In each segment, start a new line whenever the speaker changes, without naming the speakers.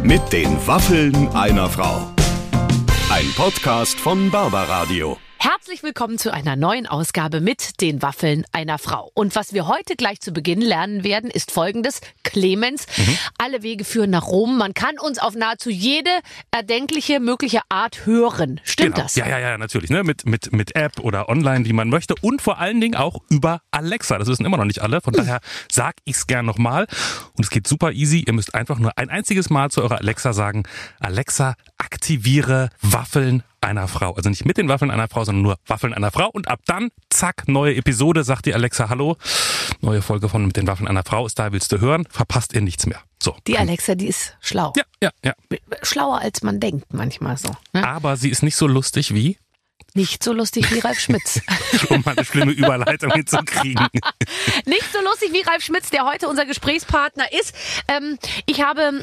Mit den Waffeln einer Frau. Ein Podcast von Barbaradio.
Herzlich willkommen zu einer neuen Ausgabe mit den Waffeln einer Frau. Und was wir heute gleich zu Beginn lernen werden, ist Folgendes. Clemens, alle Wege führen nach Rom. Man kann uns auf nahezu jede erdenkliche, mögliche Art hören. Stimmt
genau.
Das?
Ja, natürlich. Ne? Mit App oder online, wie man möchte. Und vor allen Dingen auch über Alexa. Das wissen immer noch nicht alle. Von daher sag ich's gern nochmal. Und es geht super easy. Ihr müsst einfach nur ein einziges Mal zu eurer Alexa sagen, Alexa, aktiviere Waffeln einer Frau. Also nicht mit den Waffeln einer Frau, sondern nur Waffeln einer Frau. Und ab dann, zack, neue Episode, sagt die Alexa, hallo, neue Folge von Mit den Waffeln einer Frau ist da, willst du hören? Verpasst ihr nichts mehr. So.
Die Alexa, die ist schlau.
Ja.
Schlauer als man denkt manchmal so. Ne?
Aber sie ist nicht so lustig wie...
Nicht so lustig wie Ralf Schmitz.
Um mal eine schlimme Überleitung hinzukriegen.
Nicht so lustig wie Ralf Schmitz, der heute unser Gesprächspartner ist. Ich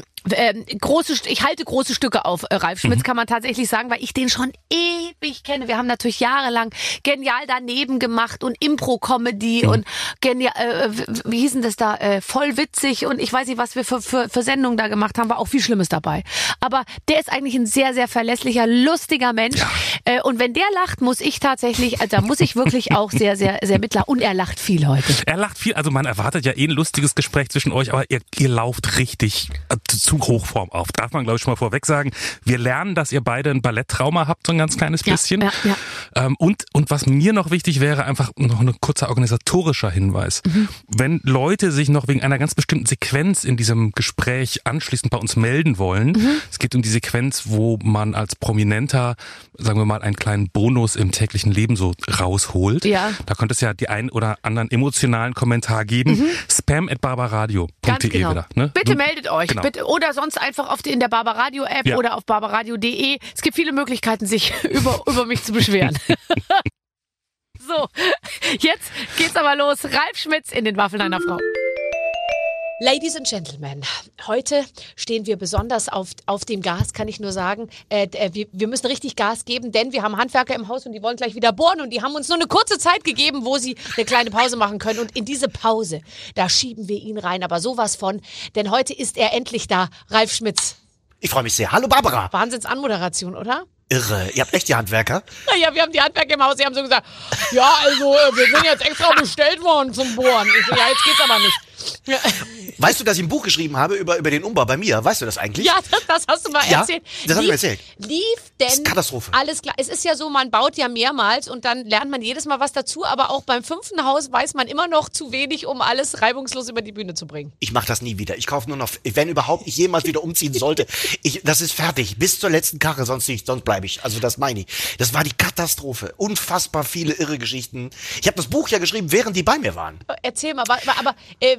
halte große Stücke auf Ralf Schmitz, kann man tatsächlich sagen, weil ich den schon ewig kenne. Wir haben natürlich jahrelang genial daneben gemacht und Impro-Comedy und genial, wie hießen das da, voll witzig und ich weiß nicht, was wir für Sendungen da gemacht haben, war auch viel Schlimmes dabei. Aber der ist eigentlich ein sehr, sehr verlässlicher, lustiger Mensch. Ja. Und wenn der lacht, muss ich tatsächlich, also da muss ich wirklich auch sehr, sehr, sehr mitlachen. Und er lacht viel heute.
Er lacht viel, also man erwartet ja ein lustiges Gespräch zwischen euch, aber ihr lauft richtig zu Hochform auf. Darf man, glaube ich, schon mal vorweg sagen. Wir lernen, dass ihr beide ein Balletttrauma habt, so ein ganz kleines bisschen. Ja. Und was mir noch wichtig wäre, einfach noch ein kurzer organisatorischer Hinweis. Wenn Leute sich noch wegen einer ganz bestimmten Sequenz in diesem Gespräch anschließend bei uns melden wollen, es geht um die Sequenz, wo man als Prominenter, sagen wir mal, einen kleinen Bonus im täglichen Leben so rausholt. Ja. Da könnte es ja die einen oder anderen emotionalen Kommentar geben. spam@barbaradio.de
genau.
wieder. Ne?
Bitte meldet euch.
Genau.
Bitte, oder sonst einfach in der Barbaradio-App oder auf barbaradio.de. Es gibt viele Möglichkeiten, sich über mich zu beschweren. So, jetzt geht's aber los. Ralf Schmitz in den Waffeln einer Frau. Ladies and Gentlemen, heute stehen wir besonders auf dem Gas, kann ich nur sagen. Wir müssen richtig Gas geben, denn wir haben Handwerker im Haus und die wollen gleich wieder bohren und die haben uns nur eine kurze Zeit gegeben, wo sie eine kleine Pause machen können. Und in diese Pause, da schieben wir ihn rein, aber sowas von, denn heute ist er endlich da, Ralf Schmitz.
Ich freue mich sehr. Hallo Barbara.
Wahnsinns-Anmoderation, oder?
Irre. Ihr habt echt die Handwerker?
Naja, wir haben die Handwerker im Haus, die haben so gesagt, ja, also wir sind jetzt extra bestellt worden zum Bohren. Ich so, ja, jetzt geht's aber nicht. Ja.
Weißt du, dass ich ein Buch geschrieben habe über den Umbau bei mir? Weißt du das eigentlich?
Ja, das hast du mal erzählt.
Das habe ich mir erzählt.
Lief denn
das ist Katastrophe.
Alles klar? Es ist ja so, man baut ja mehrmals und dann lernt man jedes Mal was dazu, aber auch beim 5. Haus weiß man immer noch zu wenig, um alles reibungslos über die Bühne zu bringen.
Ich mache das nie wieder. Ich kaufe nur noch, wenn überhaupt ich jemals wieder umziehen sollte. Das ist fertig. Bis zur letzten Karre, sonst bleibe ich. Also das meine ich. Das war die Katastrophe. Unfassbar viele irre Geschichten. Ich habe das Buch ja geschrieben, während die bei mir waren.
Erzähl mal, aber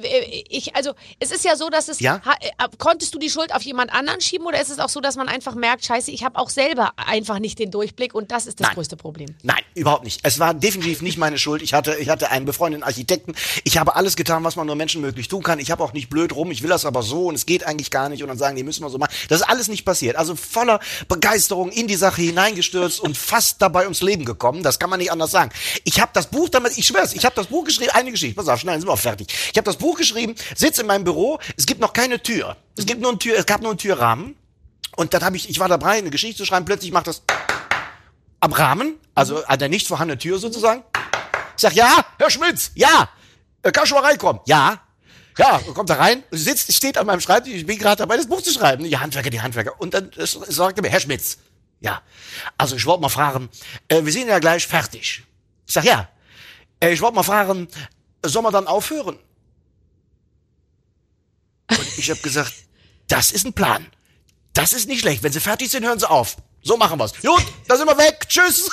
es ist ja so, dass es, konntest du die Schuld auf jemand anderen schieben oder ist es auch so, dass man einfach merkt, scheiße, ich habe auch selber einfach nicht den Durchblick und das ist das größte Problem?
Nein, überhaupt nicht. Es war definitiv nicht meine Schuld. Ich hatte einen befreundeten Architekten. Ich habe alles getan, was man nur menschenmöglich tun kann. Ich habe auch nicht blöd rum. Ich will das aber so und es geht eigentlich gar nicht und dann sagen die, müssen wir so machen. Das ist alles nicht passiert. Also voller Begeisterung in die Sache hineingestürzt und fast dabei ums Leben gekommen. Das kann man nicht anders sagen. Ich habe das Buch damit, ich schwör's, ich habe das Buch geschrieben, eine Geschichte. Pass auf, schnell, sind wir auch fertig. Ich habe das Buch geschrieben, sitze in meinem Büro, es gibt noch keine Tür. Es gab nur einen Türrahmen. Und dann ich war dabei, eine Geschichte zu schreiben, plötzlich macht das am Rahmen, also an der nicht vorhandenen Tür sozusagen. Ich sag, ja, Herr Schmitz, ja, kannst du mal reinkommen? Ja, kommt da rein, steht an meinem Schreibtisch, ich bin gerade dabei, das Buch zu schreiben. Die Handwerker. Und dann sagt er mir, Herr Schmitz, ja, also ich wollte mal fragen, wir sind ja gleich fertig. Ich sag, ja, ich wollte mal fragen, soll man dann aufhören? Und ich habe gesagt, das ist ein Plan. Das ist nicht schlecht. Wenn Sie fertig sind, hören Sie auf. So machen wir's. Gut, da sind wir weg. Tschüss.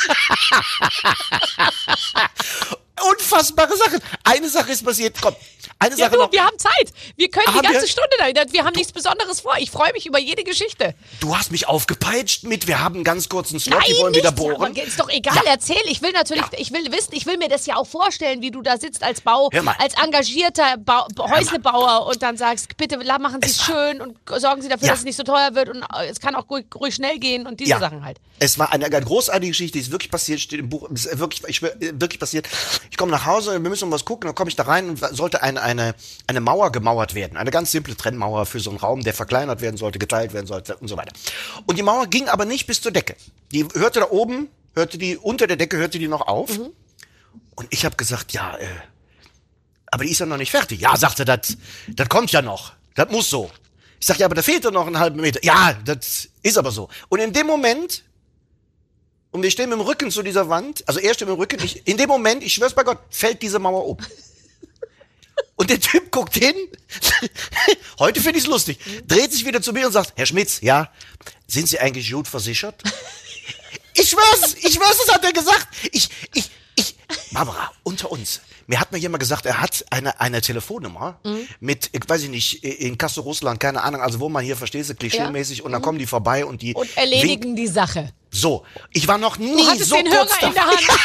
Unfassbare Sachen. Eine Sache ist passiert. Komm, eine Sache noch.
Wir haben Zeit. Wir können die ganze Stunde da. Wir haben nichts Besonderes vor. Ich freue mich über jede Geschichte.
Du hast mich aufgepeitscht mit, wir haben einen ganz kurzen Slot, die wollen wieder bohren.
Aber ist doch egal, erzähl. Ich will natürlich, ich will wissen, ich will mir das ja auch vorstellen, wie du da sitzt als als engagierter Häuslebauer und dann sagst, bitte machen Sie es schön und sorgen Sie dafür, dass es nicht so teuer wird und es kann auch ruhig schnell gehen und diese Sachen halt.
Es war eine großartige Geschichte, die ist wirklich passiert, steht im Buch, ist wirklich passiert. Ich komme nach Hause, wir müssen was gucken, dann komme ich da rein und sollte ein eine Mauer gemauert werden. Eine ganz simple Trennmauer für so einen Raum, der verkleinert werden sollte, geteilt werden sollte und so weiter. Und die Mauer ging aber nicht bis zur Decke. Die hörte da oben, unter der Decke hörte die noch auf. Mhm. Und ich habe gesagt, ja, aber die ist ja noch nicht fertig. Ja, sagte, das kommt ja noch. Das muss so. Ich sag, ja, aber da fehlt doch noch einen halben Meter. Ja, das ist aber so. Und in dem Moment, und wir stehen mit dem Rücken zu dieser Wand, also er steht mit dem Rücken, in dem Moment, ich schwör's bei Gott, fällt diese Mauer um. Und der Typ guckt hin, heute finde ich's lustig, dreht sich wieder zu mir und sagt, Herr Schmitz, ja, sind Sie eigentlich gut versichert? Ich schwör's, das hat er gesagt. Barbara, unter uns. Mir hat mal jemand gesagt, er hat eine Telefonnummer mit, ich weiß nicht, in Kassel, Russland, keine Ahnung, also wo man hier, verstehst du, klischeemäßig, und dann kommen die vorbei und
erledigen die Sache.
So, ich war noch nie so
den
kurz
Hörer in der Hand.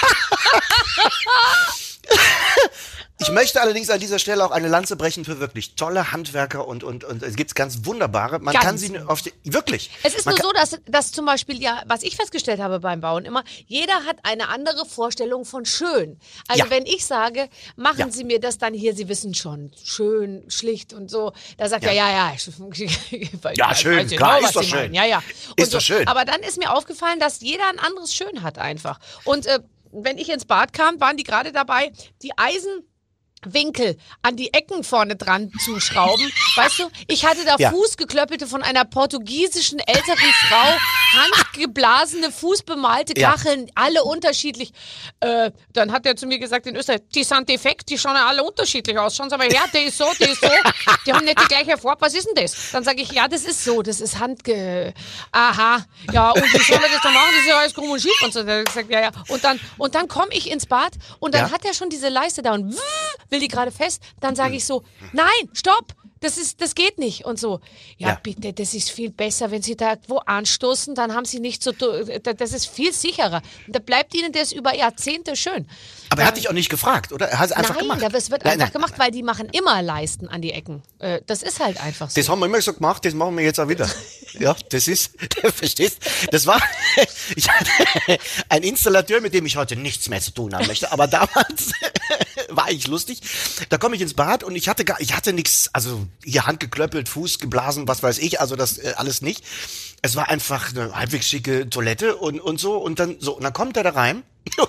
Ich möchte allerdings an dieser Stelle auch eine Lanze brechen für wirklich tolle Handwerker und es gibt ganz wunderbare. Man kann sie wirklich.
Es ist nur so, dass zum Beispiel, ja, was ich festgestellt habe beim Bauen immer, jeder hat eine andere Vorstellung von schön. Also wenn ich sage, machen Sie mir das dann hier, Sie wissen schon, schön, schlicht und so, da sagt er, ja,
schön, klar, ist doch schön.
Ja.
Ist doch schön.
Aber dann ist mir aufgefallen, dass jeder ein anderes Schön hat einfach. Und wenn ich ins Bad kam, waren die gerade dabei, die Eisenwinkel an die Ecken vorne dran zu schrauben. Weißt du, ich hatte da Fußgeklöppelte von einer portugiesischen älteren Frau, handgeblasene, fußbemalte Kacheln, alle unterschiedlich. Dann hat er zu mir gesagt in Österreich, die sind defekt, die schauen ja alle unterschiedlich aus. Schauen Sie aber her, der ist so, die haben nicht die gleiche Farbe. Was ist denn das? Dann sage ich, ja, das ist so, das ist aha, ja, und wie soll er das dann machen? Das ist ja alles krumm und schief. Und so, der hat gesagt, ja. Und dann komme ich ins Bad und dann hat er schon diese Leiste da und will die gerade fest, dann sage ich so, nein, stopp, das geht nicht und so. Ja, bitte, das ist viel besser, wenn Sie da wo anstoßen, dann haben Sie nicht so, das ist viel sicherer. Und da bleibt Ihnen das über Jahrzehnte schön.
Aber er hat dich auch nicht gefragt, oder? Er hat es einfach gemacht.
Nein, das wird einfach gemacht, weil die machen immer Leisten an die Ecken. Das ist halt einfach so.
Das haben wir immer so gemacht, das machen wir jetzt auch wieder. Ja, das ist, verstehst? Das war, ich hatte einen Installateur, mit dem ich heute nichts mehr zu tun haben möchte, aber damals war eigentlich lustig. Da komme ich ins Bad und ich hatte nichts, also hier Hand geklöppelt, Fuß geblasen, was weiß ich, also das alles nicht. Es war einfach eine halbwegs schicke Toilette und so und dann kommt er da rein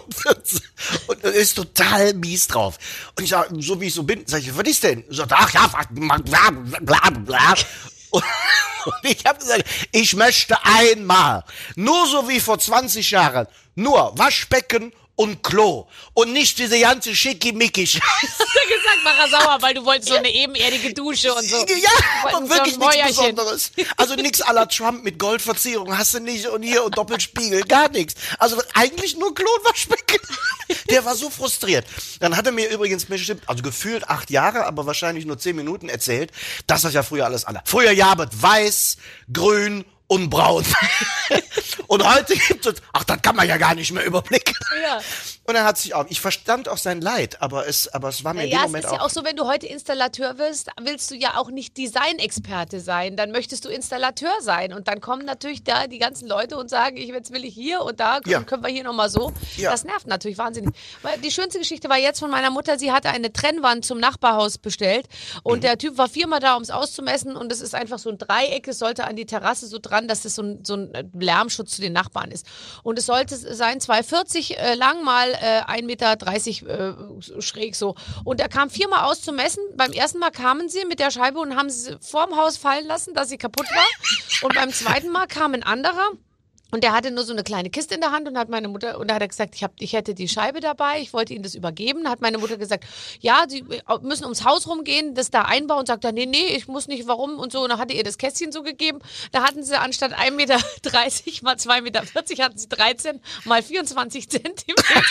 und ist total mies drauf. Und ich sag, so wie ich so bin, sag ich, was ist denn? Sagt, ach ja, bla bla. Und ich habe gesagt, ich möchte einmal, nur so wie vor 20 Jahren, nur Waschbecken und Klo und nicht diese ganze Schickimicki-Scheiße.
Hast du gesagt, mach er sauer, weil du wolltest so eine ebenerdige Dusche und so.
Ja, aber wirklich so nichts Besonderes. Also nichts à la Trump mit Goldverzierung hast du nicht und hier und Doppelspiegel, gar nichts. Also eigentlich nur Klo und Waschbecken. Der war so frustriert. Dann hat er mir übrigens bestimmt, also gefühlt 8 Jahre, aber wahrscheinlich nur 10 Minuten erzählt, dass das ja früher alles anders. Früher jabet weiß, grün und braun. Und heute gibt es, das kann man ja gar nicht mehr überblicken. Ja. Und er hat sich auch, ich verstand auch sein Leid, aber es war mir in dem Moment auch.
Ja, es ist ja auch so, wenn du heute Installateur wirst, willst du ja auch nicht Designexperte sein, dann möchtest du Installateur sein und dann kommen natürlich da die ganzen Leute und sagen, jetzt will ich hier und da, können wir hier nochmal so. Ja. Das nervt natürlich wahnsinnig. Weil die schönste Geschichte war jetzt von meiner Mutter, sie hatte eine Trennwand zum Nachbarhaus bestellt und der Typ war 4-mal da, um es auszumessen und es ist einfach so ein Dreieck, es sollte an die Terrasse so dran, dass es so ein Lärmschutz zu den Nachbarn ist. Und es sollte sein 2,40 lang mal 1,30 Meter schräg so. Und er kam 4-mal auszumessen. Beim ersten Mal kamen sie mit der Scheibe und haben sie vorm Haus fallen lassen, dass sie kaputt war. Und beim zweiten Mal kam ein anderer. Und der hatte nur so eine kleine Kiste in der Hand und hat meine Mutter, und da hat er gesagt, ich hätte die Scheibe dabei, ich wollte ihnen das übergeben. Da hat meine Mutter gesagt, ja, sie müssen ums Haus rumgehen, das da einbauen. Und sagt er, nee, ich muss nicht, warum und so. Und dann hat er ihr das Kästchen so gegeben. Da hatten sie anstatt 1,30 Meter mal 2,40 Meter, hatten sie 13 mal 24 Zentimeter.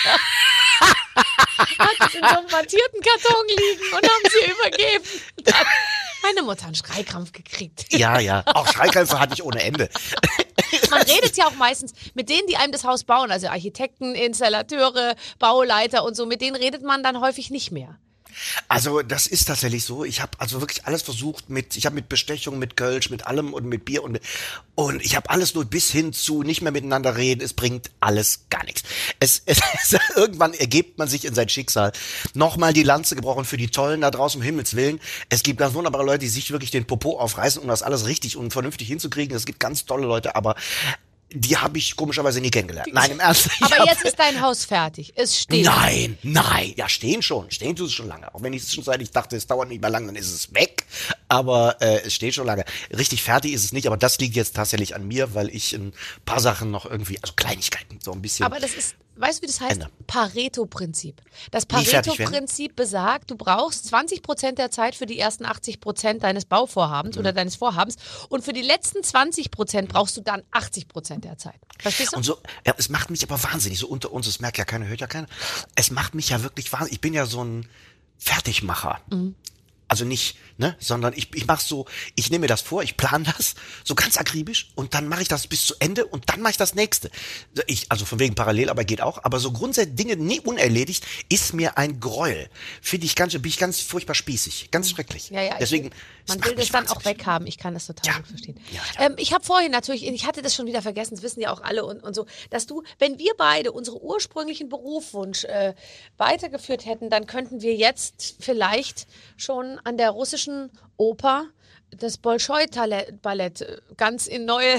Hat es in so einem mattierten Karton liegen und haben sie übergeben. Dann hat meine Mutter einen Schreikrampf gekriegt.
Ja, auch Schreikrämpfe hatte ich ohne Ende.
Man redet ja auch meistens mit denen, die einem das Haus bauen, also Architekten, Installateure, Bauleiter und so, mit denen redet man dann häufig nicht mehr.
Also das ist tatsächlich so. Ich habe also wirklich alles versucht ich habe mit Bestechung, mit Kölsch, mit allem und mit Bier und ich habe alles nur bis hin zu nicht mehr miteinander reden. Es bringt alles gar nichts. Irgendwann ergebt man sich in sein Schicksal. Nochmal die Lanze gebrochen für die Tollen da draußen, um Himmels Willen. Es gibt ganz wunderbare Leute, die sich wirklich den Popo aufreißen, um das alles richtig und vernünftig hinzukriegen. Es gibt ganz tolle Leute, aber die habe ich komischerweise nie kennengelernt. Nein, im Ernst.
Aber jetzt ist dein Haus fertig. Es steht.
Nein. Ja, stehen schon. Stehen tut es schon lange. Auch wenn ich es schon seit ich dachte, es dauert nicht mehr lang, dann ist es weg. Aber es steht schon lange. Richtig fertig ist es nicht, aber das liegt jetzt tatsächlich an mir, weil ich ein paar Sachen noch irgendwie, also Kleinigkeiten, so ein bisschen.
Aber das ist, weißt du, wie das heißt?
Ende.
Pareto-Prinzip. Das
Wie fertig werden?
Pareto-Prinzip besagt, du brauchst 20% der Zeit für die ersten 80% deines Bauvorhabens oder deines Vorhabens und für die letzten 20% brauchst du dann 80% der Zeit. Verstehst du?
Und so, ja, es macht mich aber wahnsinnig, so unter uns, es merkt ja keiner, hört ja keiner. Es macht mich ja wirklich wahnsinnig. Ich bin ja so ein Fertigmacher. Also nicht, ne, sondern ich mache so, ich nehme mir das vor, ich plane das so ganz akribisch und dann mache ich das bis zu Ende und dann mache ich das nächste. Also von wegen Parallelarbeit geht auch, aber so grundsätzlich Dinge nie unerledigt ist mir ein Gräuel. Bin ich ganz furchtbar spießig, ganz schrecklich.
Ja,
Deswegen,
man will das dann auch weghaben. Ich kann das total gut verstehen.
Ja.
Ich habe vorhin natürlich, ich hatte das schon wieder vergessen, das wissen ja auch alle und so, dass du, wenn wir beide unsere ursprünglichen Berufswunsch weitergeführt hätten, dann könnten wir jetzt vielleicht schon an der russischen Oper das Bolschoi-Ballett ganz neue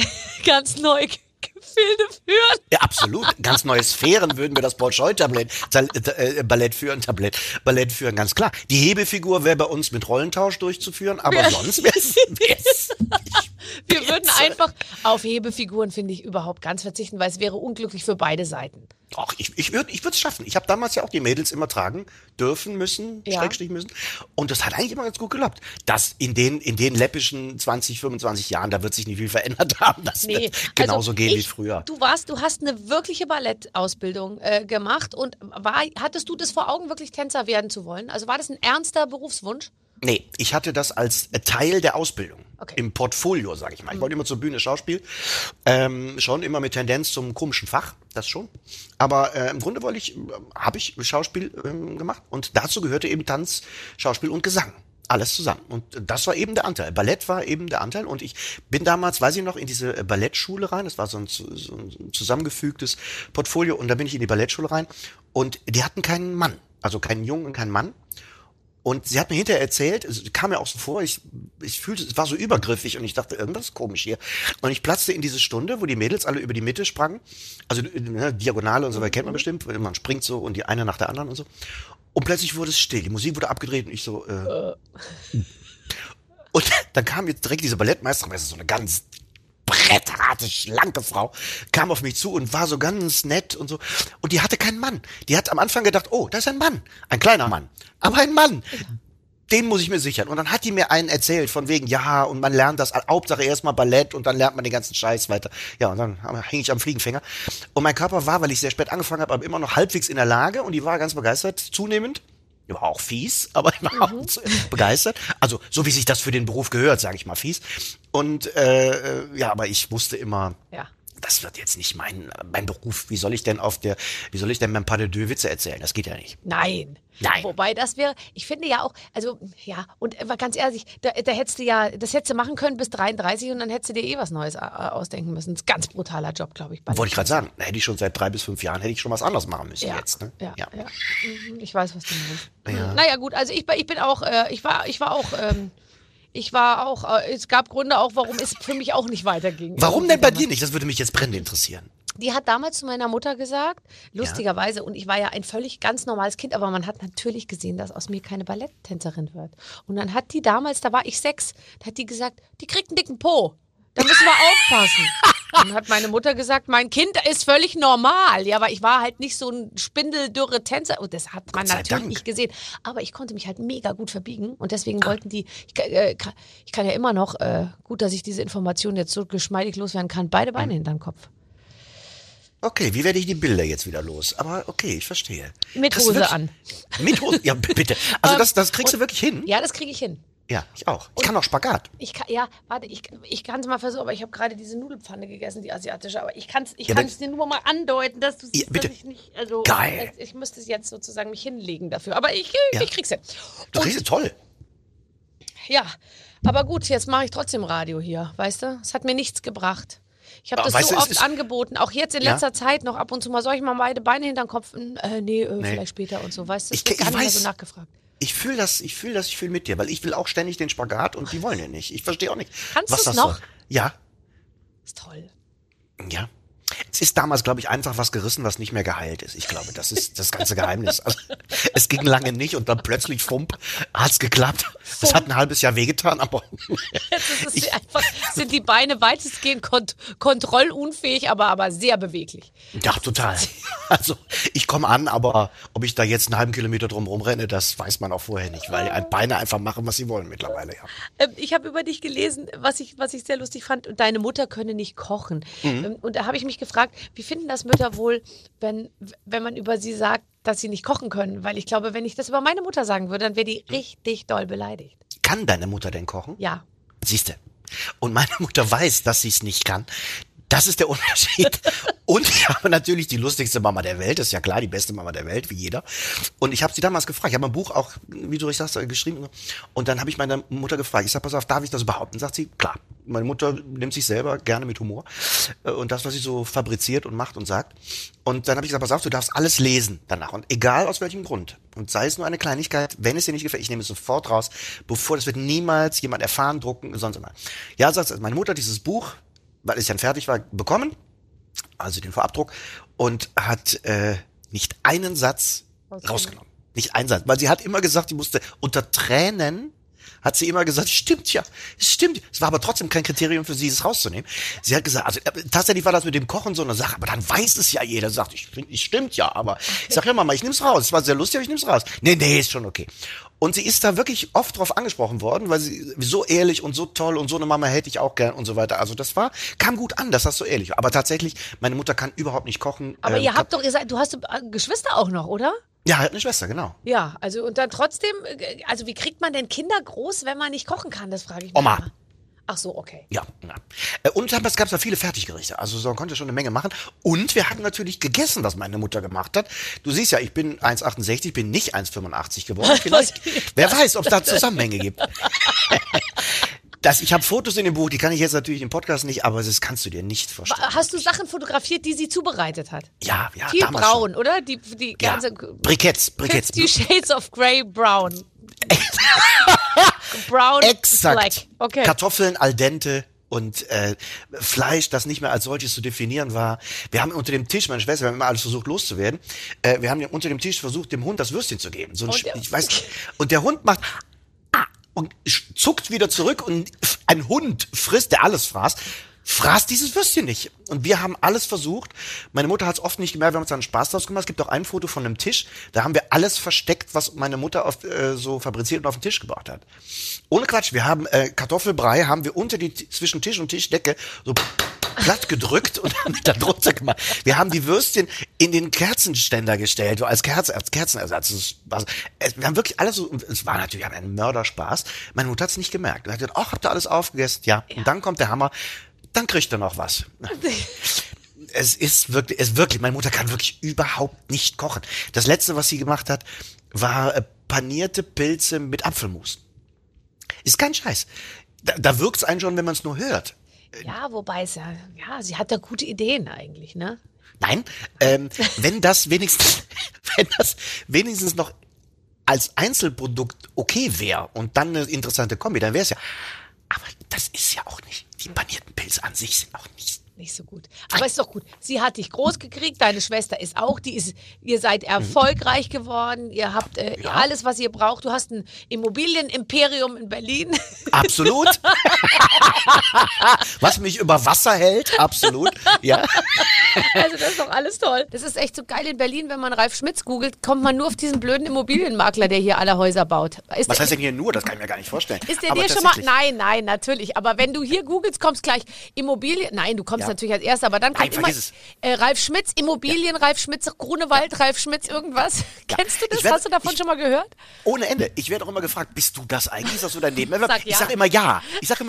Gefilde führen.
Ja, absolut. Ganz neue Sphären würden wir das Bolschoi-Ballett führen, ganz klar. Die Hebefigur wäre bei uns mit Rollentausch durchzuführen, aber sonst wär's.
Wir würden einfach auf Hebefiguren, finde ich, überhaupt ganz verzichten, weil es wäre unglücklich für beide Seiten.
Ach, ich würde es schaffen. Ich habe damals ja auch die Mädels immer tragen dürfen müssen, Schrägstrich müssen. Und das hat eigentlich immer ganz gut geklappt. Das in den läppischen 20, 25 Jahren, da wird sich nicht viel verändert haben. Das wird genauso gehen wie früher.
Du hast eine wirkliche Ballettausbildung gemacht und hattest du das vor Augen, wirklich Tänzer werden zu wollen? Also war das ein ernster Berufswunsch?
Nee, ich hatte das als Teil der Ausbildung.
Okay.
Im Portfolio, sage ich mal. Ich wollte immer zur Bühne Schauspiel. Schon immer mit Tendenz zum komischen Fach, das schon. Aber im Grunde habe ich Schauspiel gemacht. Und dazu gehörte eben Tanz, Schauspiel und Gesang. Alles zusammen. Und das war eben der Anteil. Ballett war eben der Anteil. Und ich bin damals, weiß ich noch, in diese Ballettschule rein. Das war so ein zusammengefügtes Portfolio. Und da bin ich in die Ballettschule rein. Und die hatten keinen Mann. Also keinen Jungen und keinen Mann. Und sie hat mir hinterher erzählt, es kam mir auch so vor, ich fühlte, es war so übergriffig und ich dachte, irgendwas ist komisch hier. Und ich platzte in diese Stunde, wo die Mädels alle über die Mitte sprangen. Also Diagonale und so weiter kennt man bestimmt, man springt so und die eine nach der anderen und so. Und plötzlich wurde es still, die Musik wurde abgedreht und ich so, Und dann kam jetzt direkt diese Ballettmeisterin, das ist so eine ganz brettharte, schlanke Frau, kam auf mich zu und war so ganz nett und so. Und die hatte keinen Mann. Die hat am Anfang gedacht, oh, da ist ein Mann. Ein kleiner Mann. Aber ein Mann. Den muss ich mir sichern. Und dann hat die mir einen erzählt, von wegen, ja, und man lernt das, Hauptsache erstmal Ballett und dann lernt man den ganzen Scheiß weiter. Ja, und dann hing ich am Fliegenfänger. Und mein Körper war, weil ich sehr spät angefangen habe, aber immer noch halbwegs in der Lage und die war ganz begeistert, zunehmend. Die war auch fies, aber ich war auch begeistert. Also, so wie sich das für den Beruf gehört, sage ich mal, fies. Und aber ich wusste immer, das wird jetzt nicht mein Beruf. Wie soll ich denn beim Pas de Deux Witze erzählen? Das geht ja nicht.
Nein. Wobei das wäre, ich finde ja auch, also ja, und ganz ehrlich, da hättest du das hättest du machen können bis 33 und dann hättest du dir was Neues ausdenken müssen. Das ist ein ganz brutaler Job, glaube ich.
Wollte ich gerade sagen, da hätte ich schon seit 3 bis 5 Jahren schon was anderes machen müssen jetzt. Ne?
Ja. Ich weiß, was du meinst.
Ja.
Naja gut, also ich bin auch, es gab Gründe auch, warum es für mich auch nicht weiterging.
Warum denn bei dir nicht? Das würde mich jetzt brennend interessieren.
Die hat damals zu meiner Mutter gesagt, lustigerweise, und ich war ja ein völlig ganz normales Kind, aber man hat natürlich gesehen, dass aus mir keine Balletttänzerin wird. Und dann hat die damals, da war ich 6, da hat die gesagt, die kriegt einen dicken Po. Da müssen wir aufpassen. Dann hat meine Mutter gesagt, mein Kind ist völlig normal. Ja, aber ich war halt nicht so ein spindeldürre Tänzer. Und das hat man natürlich nicht gesehen. Aber ich konnte mich halt mega gut verbiegen. Und deswegen wollten die, ich kann ja immer noch, gut, dass ich diese Information jetzt so geschmeidig loswerden kann, beide Beine hinterm Kopf.
Okay, wie werde ich die Bilder jetzt wieder los? Aber okay, ich verstehe.
Mit Hose an.
Mit Hose? Ja, bitte. Also das kriegst du wirklich hin?
Ja, das kriege ich hin.
Ja, ich auch. Ich kann auch Spagat.
Ich kann es mal versuchen, aber ich habe gerade diese Nudelpfanne gegessen, die asiatische, aber ich kann es dir nur mal andeuten, dass du siehst, dass ich nicht, also
geil.
Ich müsste es jetzt sozusagen mich hinlegen dafür, aber ich krieg's hin.
Du kriegst es toll.
Ja, aber gut, jetzt mache ich trotzdem Radio hier, weißt du? Es hat mir nichts gebracht. Ich habe das so oft angeboten, auch jetzt in letzter Zeit noch ab und zu mal, soll ich mal beide Beine hinterm Kopf? Nee, vielleicht später und so, weißt du? Ich gar nicht mehr so nachgefragt.
Ich fühle mit dir, weil ich will auch ständig den Spagat und die wollen ja nicht. Ich verstehe auch nicht.
Kannst du es noch?
Soll. Ja.
Ist toll.
Ja. Es ist damals, glaube ich, einfach was gerissen, was nicht mehr geheilt ist. Ich glaube, das ist das ganze Geheimnis. Also, es ging lange nicht und dann plötzlich, hat's geklappt. Es hat ein halbes Jahr wehgetan, aber
sind die Beine weitestgehend kontrollunfähig, aber sehr beweglich.
Ja, total. Also ich komme an, aber ob ich da jetzt einen halben Kilometer drum rumrenne, das weiß man auch vorher nicht, weil die Beine einfach machen, was sie wollen mittlerweile. Ja.
Ich habe über dich gelesen, was ich sehr lustig fand, deine Mutter könne nicht kochen. Und da habe ich mich gefragt, wie finden das Mütter wohl, wenn man über sie sagt, dass sie nicht kochen können? Weil ich glaube, wenn ich das über meine Mutter sagen würde, dann wäre die richtig doll beleidigt.
Kann deine Mutter denn kochen?
Ja.
Siehste. Und meine Mutter weiß, dass sie es nicht kann. Das ist der Unterschied. Und ich habe natürlich die lustigste Mama der Welt, das ist ja klar, die beste Mama der Welt, wie jeder. Und ich habe sie damals gefragt, ich habe ein Buch auch, wie du sagst, geschrieben. Und dann habe ich meine Mutter gefragt, ich sag, pass auf, darf ich das behaupten? Sagt sie, klar. Meine Mutter nimmt sich selber gerne mit Humor. Und das, was sie so fabriziert und macht und sagt. Und dann habe ich gesagt, pass auf, du darfst alles lesen danach. Und egal aus welchem Grund. Und sei es nur eine Kleinigkeit, wenn es dir nicht gefällt, ich nehme es sofort raus, bevor, das wird niemals jemand erfahren, drucken, sonst immer. Ja, sagt meine Mutter, dieses Buch, weil es dann fertig war, bekommen, also den Vorabdruck, und hat nicht einen Satz rausgenommen. Nicht einen Satz, weil sie hat immer gesagt, die musste unter Tränen, hat sie immer gesagt, stimmt ja, es stimmt. Es war aber trotzdem kein Kriterium für sie, es rauszunehmen. Sie hat gesagt, also tatsächlich war das mit dem Kochen so eine Sache, aber dann weiß es ja jeder, sagt, ich stimmt ja, aber ich sag ja Mama, ich nehm's raus. Es war sehr lustig, aber ich nehm's raus. Nee, ist schon okay. Und sie ist da wirklich oft drauf angesprochen worden, weil sie so ehrlich und so toll und so eine Mama hätte ich auch gern und so weiter. Also kam gut an, dass das so ehrlich war. Aber tatsächlich, meine Mutter kann überhaupt nicht kochen.
Aber du hast Geschwister auch noch, oder?
Ja, hat eine Schwester, genau.
Ja, also und dann trotzdem, also wie kriegt man denn Kinder groß, wenn man nicht kochen kann? Das frage ich mich.
Oma.
Immer. Ach so, okay.
Ja. Und es gab da viele Fertiggerichte. Also man konnte schon eine Menge machen. Und wir hatten natürlich gegessen, was meine Mutter gemacht hat. Du siehst ja, ich bin 1,68, bin nicht 1,85 geworden. Vielleicht. Wer weiß, ob es da Zusammenhänge gibt. Ich habe Fotos in dem Buch, die kann ich jetzt natürlich im Podcast nicht, aber das kannst du dir nicht vorstellen.
Hast du Sachen fotografiert, die sie zubereitet hat?
Ja.
Viel braun, schon. Oder? Die ganze
Briketts.
50 Shades of Grey Brown. Brown
Exakt.
Black. Okay.
Kartoffeln al dente und Fleisch, das nicht mehr als solches zu definieren war. Wir haben unter dem Tisch, meine Schwester, wir haben immer alles versucht loszuwerden. Wir haben unter dem Tisch versucht, dem Hund das Würstchen zu geben. Und der Hund macht und zuckt wieder zurück und ein Hund frisst, der alles fraß dieses Würstchen nicht. Und wir haben alles versucht. Meine Mutter hat es oft nicht gemerkt, wir haben uns dann Spaß draus gemacht. Es gibt auch ein Foto von einem Tisch, da haben wir alles versteckt, was meine Mutter so fabriziert und auf den Tisch gebracht hat. Ohne Quatsch, wir haben Kartoffelbrei, haben wir zwischen Tisch und Tischdecke so platt gedrückt und haben da drunter gemacht. Wir haben die Würstchen in den Kerzenständer gestellt, so als Kerzenersatz. Wir haben wirklich alles so, es war natürlich ein Mörderspaß. Meine Mutter hat es nicht gemerkt. Und hat gesagt, habt ihr alles aufgegessen? Ja. Und dann kommt der Hammer, dann kriegt er noch was. Es ist wirklich, meine Mutter kann wirklich überhaupt nicht kochen. Das Letzte, was sie gemacht hat, war panierte Pilze mit Apfelmus. Ist kein Scheiß. Da wirkt's einen schon, wenn man es nur hört.
Ja, wobei sie hat da gute Ideen eigentlich, ne?
Nein, wenn das wenigstens noch als Einzelprodukt okay wäre und dann eine interessante Kombi, dann wäre es ja. Aber das ist ja auch nicht. Die panierten Pilze an sich sind auch nicht
so gut. Aber ist doch gut. Sie hat dich groß gekriegt, deine Schwester ist auch, ihr seid erfolgreich geworden, ihr habt alles, was ihr braucht. Du hast ein Immobilienimperium in Berlin.
Absolut. Was mich über Wasser hält, absolut. Ja.
Also das ist doch alles toll. Das ist echt so geil in Berlin, wenn man Ralf Schmitz googelt, kommt man nur auf diesen blöden Immobilienmakler, der hier alle Häuser baut.
Was heißt denn hier nur? Das kann ich mir gar nicht vorstellen.
Ist der dir schon mal... Nein, natürlich. Aber wenn du hier googelst, kommst gleich Immobilien... Nein, du kommst natürlich als Erster, aber dann kommt immer Ralf Schmitz, Immobilien, Ralf Schmitz, Grunewald, Ralf Schmitz, irgendwas. Ja. Kennst du das? Hast du davon schon mal gehört?
Ohne Ende. Ich werde auch immer gefragt, bist du das eigentlich? Ist das so dein Leben? Ich sag immer ja. Ich sag,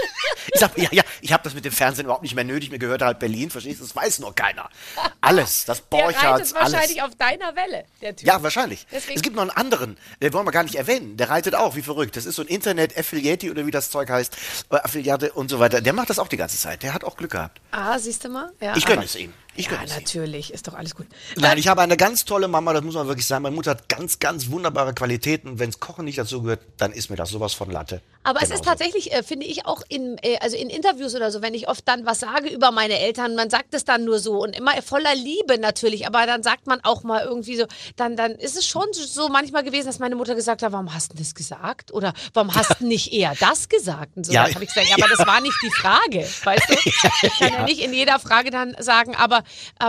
ja. Ich habe das mit dem Fernsehen überhaupt nicht mehr nötig. Mir gehört halt Berlin, verstehst du? Das weiß nur keiner. Alles, das Borchards, alles.
Der reitet wahrscheinlich auf deiner Welle, der Typ.
Ja, wahrscheinlich. Deswegen. Es gibt noch einen anderen, den wollen wir gar nicht erwähnen. Der reitet auch, wie verrückt. Das ist so ein Internet-Affiliate oder wie das Zeug heißt. Affiliate und so weiter. Der macht das auch die ganze Zeit. Der hat auch Glück gehabt.
Siehst du mal? Ja,
ich gönne es ihm.
Natürlich, ist doch alles gut.
Nein, ich habe eine ganz tolle Mama, das muss man wirklich sagen. Meine Mutter hat ganz, ganz wunderbare Qualitäten. Wenns Kochen nicht dazu gehört, dann ist mir das sowas von Latte.
Aber es ist tatsächlich, finde ich, auch in Interviews oder so, wenn ich oft dann was sage über meine Eltern, man sagt es dann nur so und immer voller Liebe natürlich, aber dann sagt man auch mal irgendwie so, dann ist es schon so manchmal gewesen, dass meine Mutter gesagt hat, warum hast du das gesagt? Oder warum hast du nicht eher das gesagt? Und so, dann habe ich gesagt, aber das war nicht die Frage, weißt du? Ich kann ja nicht in jeder Frage dann sagen, aber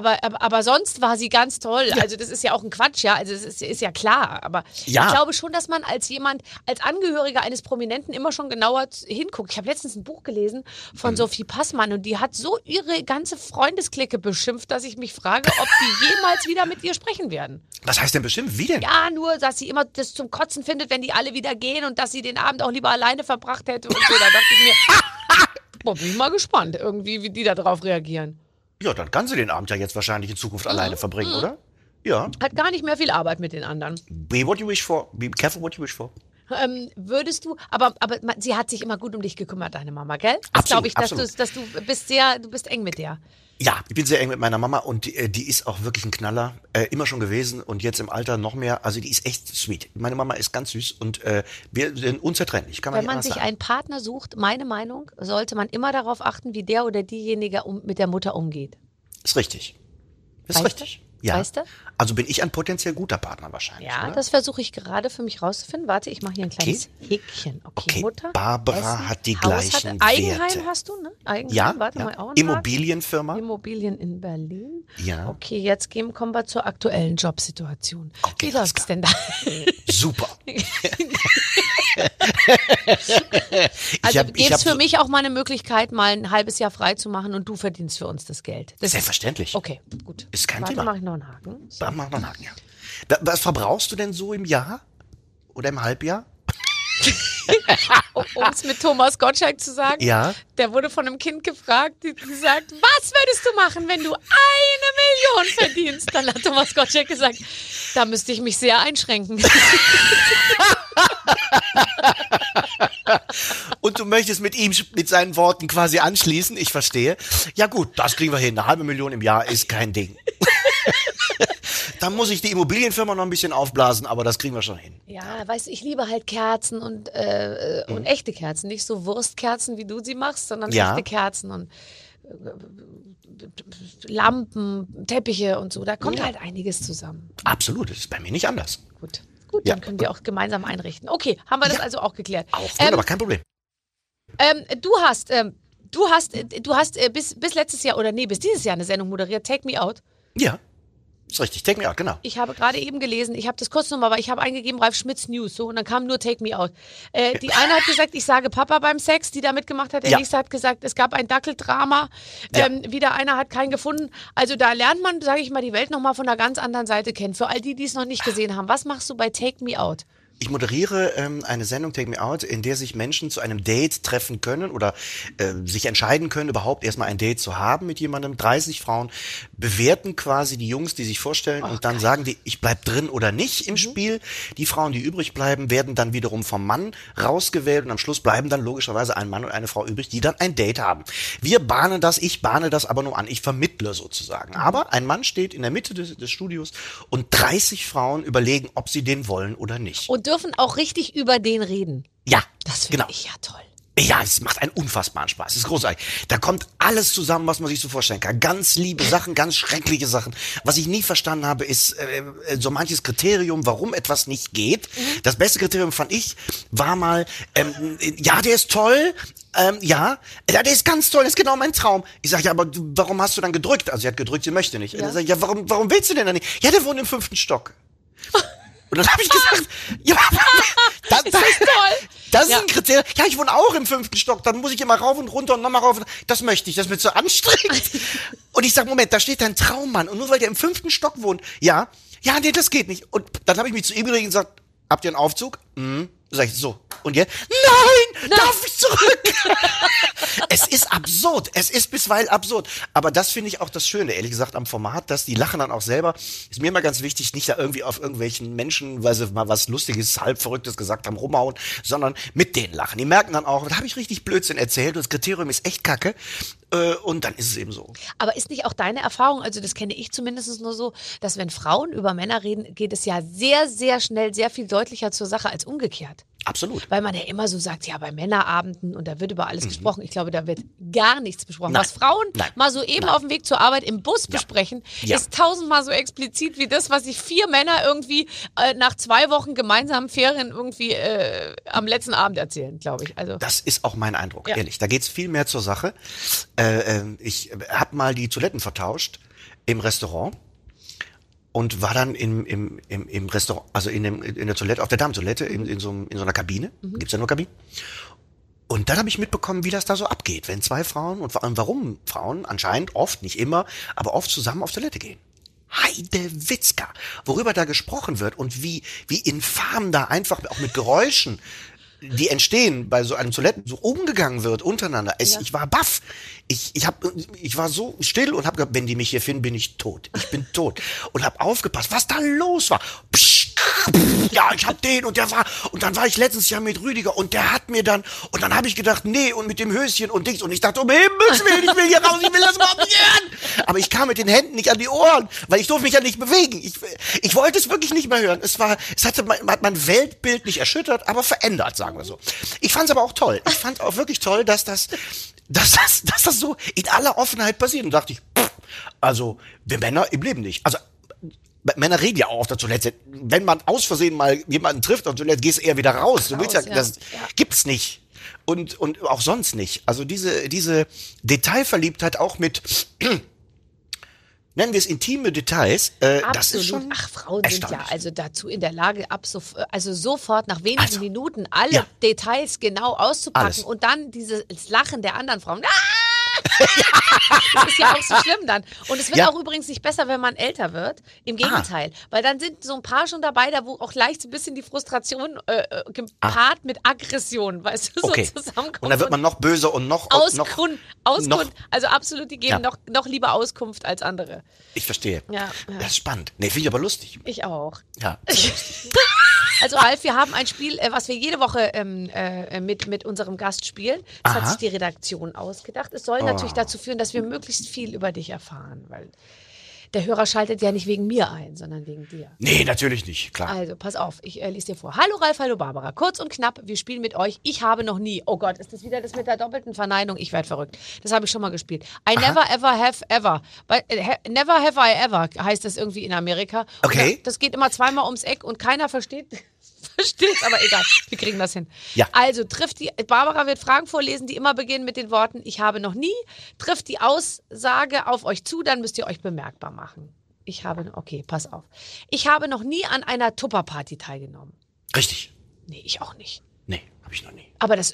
sonst war sie ganz toll. Ja. Also das ist ja auch ein Quatsch, ja. Also das ist ja klar. Aber ich glaube schon, dass man als Angehöriger eines Prominenten immer schon genauer hinguckt. Ich habe letztens ein Buch gelesen von Sophie Passmann und die hat so ihre ganze Freundesklicke beschimpft, dass ich mich frage, ob die jemals wieder mit ihr sprechen werden.
Was heißt denn bestimmt? Wie denn?
Ja, nur, dass sie immer das zum Kotzen findet, wenn die alle wieder gehen und dass sie den Abend auch lieber alleine verbracht hätte und so. Da dachte ich mir, bin ich mal gespannt, irgendwie, wie die da drauf reagieren.
Ja, dann kann sie den Abend ja jetzt wahrscheinlich in Zukunft alleine verbringen, oder? Ja.
Hat gar nicht mehr viel Arbeit mit den anderen.
Be what you wish for. Be careful what you wish for.
Würdest du, aber sie hat sich immer gut um dich gekümmert, deine Mama, gell?
Absolut,
glaube ich, dass du bist eng mit der.
Ja, ich bin sehr eng mit meiner Mama und die ist auch wirklich ein Knaller, immer schon gewesen und jetzt im Alter noch mehr. Also die ist echt sweet. Meine Mama ist ganz süß und wir sind unzertrennlich. Kann man
Wenn man sich einen Partner sucht, meine Meinung, sollte man immer darauf achten, wie der oder diejenige mit der Mutter umgeht.
Ist richtig. Ist richtig. Ja.
Weißt du?
Also bin ich ein potenziell guter Partner wahrscheinlich.
Ja,
oder?
Das versuche ich gerade für mich rauszufinden. Warte, ich mache hier ein kleines Häkchen. Okay, Mutter.
Barbara
Essen,
hat die
Haus
gleichen
Eigenheim
Werte.
hast du, ne? Eigenheim,
ja,
warte
ja.
mal. Auch
Immobilienfirma.
Immobilien in Berlin.
Ja.
Okay, jetzt kommen wir zur aktuellen Jobsituation.
Okay,
wie läuft's denn da?
Super.
Also gäbe es für mich auch mal eine Möglichkeit, mal ein halbes Jahr frei zu machen und du verdienst für uns das Geld.
Selbstverständlich.
Okay, gut.
Ist kein Thema.
Mache ich noch einen Haken. So.
Da machen wir einen Haken, ja. Was verbrauchst du denn so im Jahr? Oder im Halbjahr?
Um es mit Thomas Gottschalk zu sagen, der wurde von einem Kind gefragt, die gesagt, was würdest du machen, wenn du 1 Million verdienst? Dann hat Thomas Gottschalk gesagt, da müsste ich mich sehr einschränken.
Und du möchtest mit ihm, mit seinen Worten quasi anschließen, ich verstehe. Ja gut, das kriegen wir hin. 1/2 Million im Jahr ist kein Ding. Dann muss ich die Immobilienfirma noch ein bisschen aufblasen, aber das kriegen wir schon hin.
Ja, weißt du, ich liebe halt Kerzen und echte Kerzen. Nicht so Wurstkerzen, wie du sie machst, sondern echte Kerzen und Lampen, Teppiche und so. Da kommt halt einiges zusammen.
Absolut, das ist bei mir nicht anders.
Gut, dann können wir auch gemeinsam einrichten. Okay, haben wir das also auch geklärt.
Auch wunderbar, kein Problem.
Du hast bis letztes Jahr bis dieses Jahr eine Sendung moderiert, Take Me Out.
Ja. Ist richtig, Take Me Out, genau.
Ich habe gerade eben gelesen, ich habe das kurz nochmal, aber ich habe eingegeben, Ralf Schmitz News, so, und dann kam nur Take Me Out. Die eine hat gesagt, ich sage Papa beim Sex, die da mitgemacht hat. Der nächste hat gesagt, es gab ein Dackeldrama. Wieder einer hat keinen gefunden. Also da lernt man, sage ich mal, die Welt nochmal von einer ganz anderen Seite kennen. Für all die, die es noch nicht gesehen haben, was machst du bei Take Me Out?
Ich moderiere eine Sendung Take Me Out, in der sich Menschen zu einem Date treffen können oder sich entscheiden können, überhaupt erstmal ein Date zu haben mit jemandem. 30 Frauen bewerten quasi die Jungs, die sich vorstellen und dann sagen die, ich bleib drin oder nicht im Spiel. Die Frauen, die übrig bleiben, werden dann wiederum vom Mann rausgewählt und am Schluss bleiben dann logischerweise ein Mann und eine Frau übrig, die dann ein Date haben. Ich bahne das aber nur an. Ich vermittle sozusagen. Aber ein Mann steht in der Mitte des Studios und 30 Frauen überlegen, ob sie den wollen oder nicht.
Und dürfen auch richtig über den reden.
Ja,
das finde ich ja toll.
Ja, es macht einen unfassbaren Spaß. Es ist großartig. Da kommt alles zusammen, was man sich so vorstellen kann. Ganz liebe Sachen, ganz schreckliche Sachen. Was ich nie verstanden habe, ist so manches Kriterium, warum etwas nicht geht. Das beste Kriterium fand ich, war mal, ja, der ist toll, der ist ganz toll, das ist genau mein Traum. Ich sage, ja, aber warum hast du dann gedrückt? Also sie hat gedrückt, sie möchte nicht. Ja. Und dann sag ich, ja, warum willst du denn dann nicht? Ja, der wohnt im 5. Stock. Und dann habe ich gesagt, ja, das ist toll. Das ist ein Kriterium. Ja, ich wohne auch im 5. Stock. Dann muss ich immer rauf und runter und nochmal rauf. Das möchte ich. Das wird so anstrengend. Und ich sag, Moment, da steht dein Traummann. Und nur weil der im 5. Stock wohnt, ja, nee, das geht nicht. Und dann habe ich mich zu ihm gedreht und gesagt, habt ihr einen Aufzug? Sag ich, so. Und jetzt? Nein! Darf ich zurück? Es ist absurd. Es ist bisweilen absurd. Aber das finde ich auch das Schöne, ehrlich gesagt, am Format, dass die lachen dann auch selber. Ist mir immer ganz wichtig, nicht da irgendwie auf irgendwelchen Menschen, weil sie mal was Lustiges, halb Verrücktes gesagt haben, rumhauen, sondern mit denen lachen. Die merken dann auch, da habe ich richtig Blödsinn erzählt und das Kriterium ist echt kacke. Und dann ist es eben so.
Aber ist nicht auch deine Erfahrung, also das kenne ich zumindest nur so, dass wenn Frauen über Männer reden, geht es ja sehr, sehr schnell, sehr viel deutlicher zur Sache als umgekehrt.
Absolut.
Weil man ja immer so sagt, ja, bei Männerabenden und da wird über alles gesprochen. Ich glaube, da wird gar nichts besprochen. Was Frauen mal so eben auf dem Weg zur Arbeit im Bus besprechen, ist 1000-mal so explizit wie das, was sich 4 Männer irgendwie nach 2 Wochen gemeinsamen Ferien irgendwie am letzten Abend erzählen, glaube ich. Also
das ist auch mein Eindruck, ehrlich. Da geht's viel mehr zur Sache. Ich habe mal die Toiletten vertauscht im Restaurant. Und war dann im Restaurant, also in der Toilette, auf der Damentoilette, in so einer Kabine. Gibt's ja nur Kabinen. Und dann habe ich mitbekommen, wie das da so abgeht, wenn 2 Frauen, und vor allem warum Frauen anscheinend oft, nicht immer, aber oft zusammen auf Toilette gehen. Heidewitzka, worüber da gesprochen wird und wie infam da einfach auch mit Geräuschen, die entstehen bei so einem Toiletten, so umgegangen wird untereinander. Ich war baff. Ich war so still und habe gesagt, wenn die mich hier finden, bin ich tot. Ich bin tot. Und habe aufgepasst, was da los war. Psch, ja, ich hab den und der war, und dann war ich letztens ja mit Rüdiger und der hat mir dann, und dann habe ich gedacht, nee, und mit dem Höschen und Dings, und ich dachte, um Himmels Willen, ich will hier raus, ich will das überhaupt nicht hören. Aber ich kam mit den Händen nicht an die Ohren, weil ich durfte mich ja nicht bewegen. Ich wollte es wirklich nicht mehr hören. Es hat mein Weltbild nicht erschüttert, aber verändert, sagen wir so. Ich fand es aber auch toll. Ich fand auch wirklich toll, dass das so in aller Offenheit passiert. Und dachte ich, also, wir Männer im Leben nicht. Also, Männer reden ja auch auf der Toilette. Wenn man aus Versehen mal jemanden trifft auf der Toilette, gehst du eher wieder raus. Du willst das gibt's nicht. Und auch sonst nicht. Also diese Detailverliebtheit auch mit, nennen wir es intime Details, das ist schon
Frauen sind ja also dazu in der Lage, sofort nach wenigen Minuten alle Details genau auszupacken und dann dieses Lachen der anderen Frauen. Das ist ja auch so schlimm dann. Und es wird auch übrigens nicht besser, wenn man älter wird. Im Gegenteil. Weil dann sind so ein paar schon dabei, da wo auch leicht so ein bisschen die Frustration gepaart mit Aggression, weißt du, so zusammenkommt.
Und dann wird man noch böser und noch
Auskunft. Also absolut, die geben noch lieber Auskunft als andere.
Ich verstehe. Ja. Das ist spannend. Nee, finde ich aber lustig.
Ich auch.
Ja.
Also Ralf, wir haben ein Spiel, was wir jede Woche mit unserem Gast spielen. Das hat sich die Redaktion ausgedacht. Es soll natürlich dazu führen, dass wir möglichst viel über dich erfahren, weil der Hörer schaltet ja nicht wegen mir ein, sondern wegen dir.
Nee, natürlich nicht, klar.
Also, pass auf, ich lese dir vor. Hallo Ralf, hallo Barbara. Kurz und knapp, wir spielen mit euch. Ich habe noch nie, oh Gott, ist das wieder das mit der doppelten Verneinung? Ich werde verrückt. Das habe ich schon mal gespielt. I never ever have ever. Never have I ever heißt das irgendwie in Amerika.
Okay.
Das geht immer 2-mal ums Eck und keiner versteht aber egal, wir kriegen das hin.
Ja.
Also Barbara wird Fragen vorlesen, die immer beginnen mit den Worten, ich habe noch nie, trifft die Aussage auf euch zu, dann müsst ihr euch bemerkbar machen. Okay, pass auf. Ich habe noch nie an einer Tupperparty teilgenommen.
Richtig.
Nee, ich auch nicht.
Nee, habe ich noch nie.
Aber das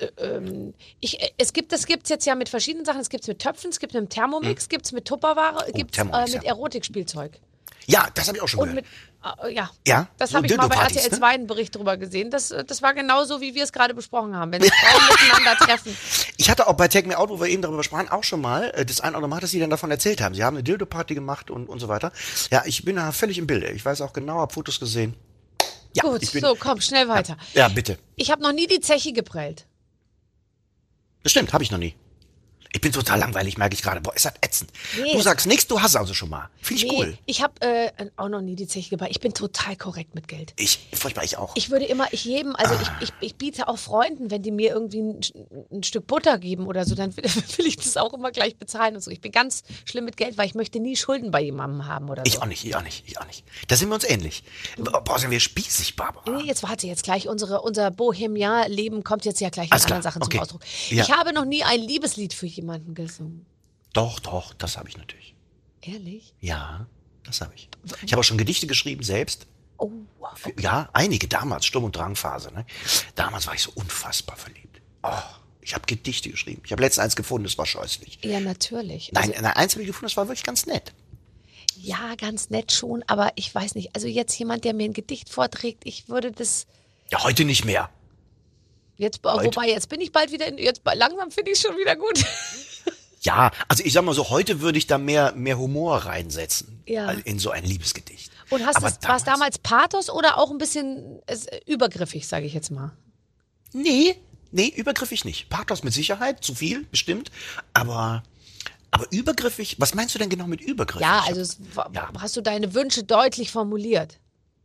gibt's jetzt ja mit verschiedenen Sachen. Es gibt's mit Töpfen, es gibt mit Thermomix, gibt's mit Tupperware, gibt's mit Erotikspielzeug.
Ja, das habe ich auch schon gehört.
Das habe ich mal bei RTL 2 einen Bericht drüber gesehen. Das war genauso, wie wir es gerade besprochen haben, wenn sich Frauen miteinander treffen.
Ich hatte auch bei Take Me Out, wo wir eben darüber sprachen, auch schon mal das ein oder andere Mal, dass sie dann davon erzählt haben. Sie haben eine Dildo-Party gemacht und so weiter. Ja, ich bin da völlig im Bilde. Ich weiß auch genau, habe Fotos gesehen. Ja,
gut, komm, schnell weiter.
Ja, bitte.
Ich habe noch nie die Zeche geprellt.
Das stimmt, habe ich noch nie. Ich bin total langweilig, merke ich gerade. Boah, ist das ätzend.
Nee,
Du sagst nichts, du hast also schon mal. Finde ich cool.
Ich habe auch noch nie die Zeche geballt. Ich bin total korrekt mit Geld.
Furchtbar, ich auch.
Ich würde immer, ich biete auch Freunden, wenn die mir irgendwie ein Stück Butter geben oder so, dann will ich das auch immer gleich bezahlen und so. Ich bin ganz schlimm mit Geld, weil ich möchte nie Schulden bei jemandem haben oder so.
Ich auch nicht. Da sind wir uns ähnlich. Boah, sind wir spießig, Barbara.
Nee, jetzt gleich. Unser Bohemian-Leben kommt jetzt ja gleich in anderen Sachen zum Ausdruck.
Ja.
Ich habe noch nie ein Liebeslied für jemanden gesungen.
Doch, das habe ich natürlich.
Ehrlich?
Ja, das habe ich. Ich habe auch schon Gedichte geschrieben, selbst.
Oh, wow.
Ja, einige damals, Sturm- und Drangphase. Ne? Damals war ich so unfassbar verliebt. Oh, ich habe Gedichte geschrieben. Ich habe letztens eins gefunden, das war scheußlich.
Ja, natürlich.
Nein, eins habe ich gefunden, das war wirklich ganz nett.
Ja, ganz nett schon, aber ich weiß nicht. Also jetzt jemand, der mir ein Gedicht vorträgt, ich würde das...
Ja, heute nicht mehr.
Wobei, jetzt bin ich bald wieder langsam finde ich es schon wieder gut.
Ja, also ich sag mal so, heute würde ich da mehr Humor reinsetzen.
Ja.
In so ein Liebesgedicht.
Und war es damals Pathos oder auch ein bisschen übergriffig, sage ich jetzt mal?
Nee, übergriffig nicht. Pathos mit Sicherheit, zu viel, bestimmt. Aber übergriffig, was meinst du denn genau mit übergriffig?
Ja, also hast du deine Wünsche deutlich formuliert?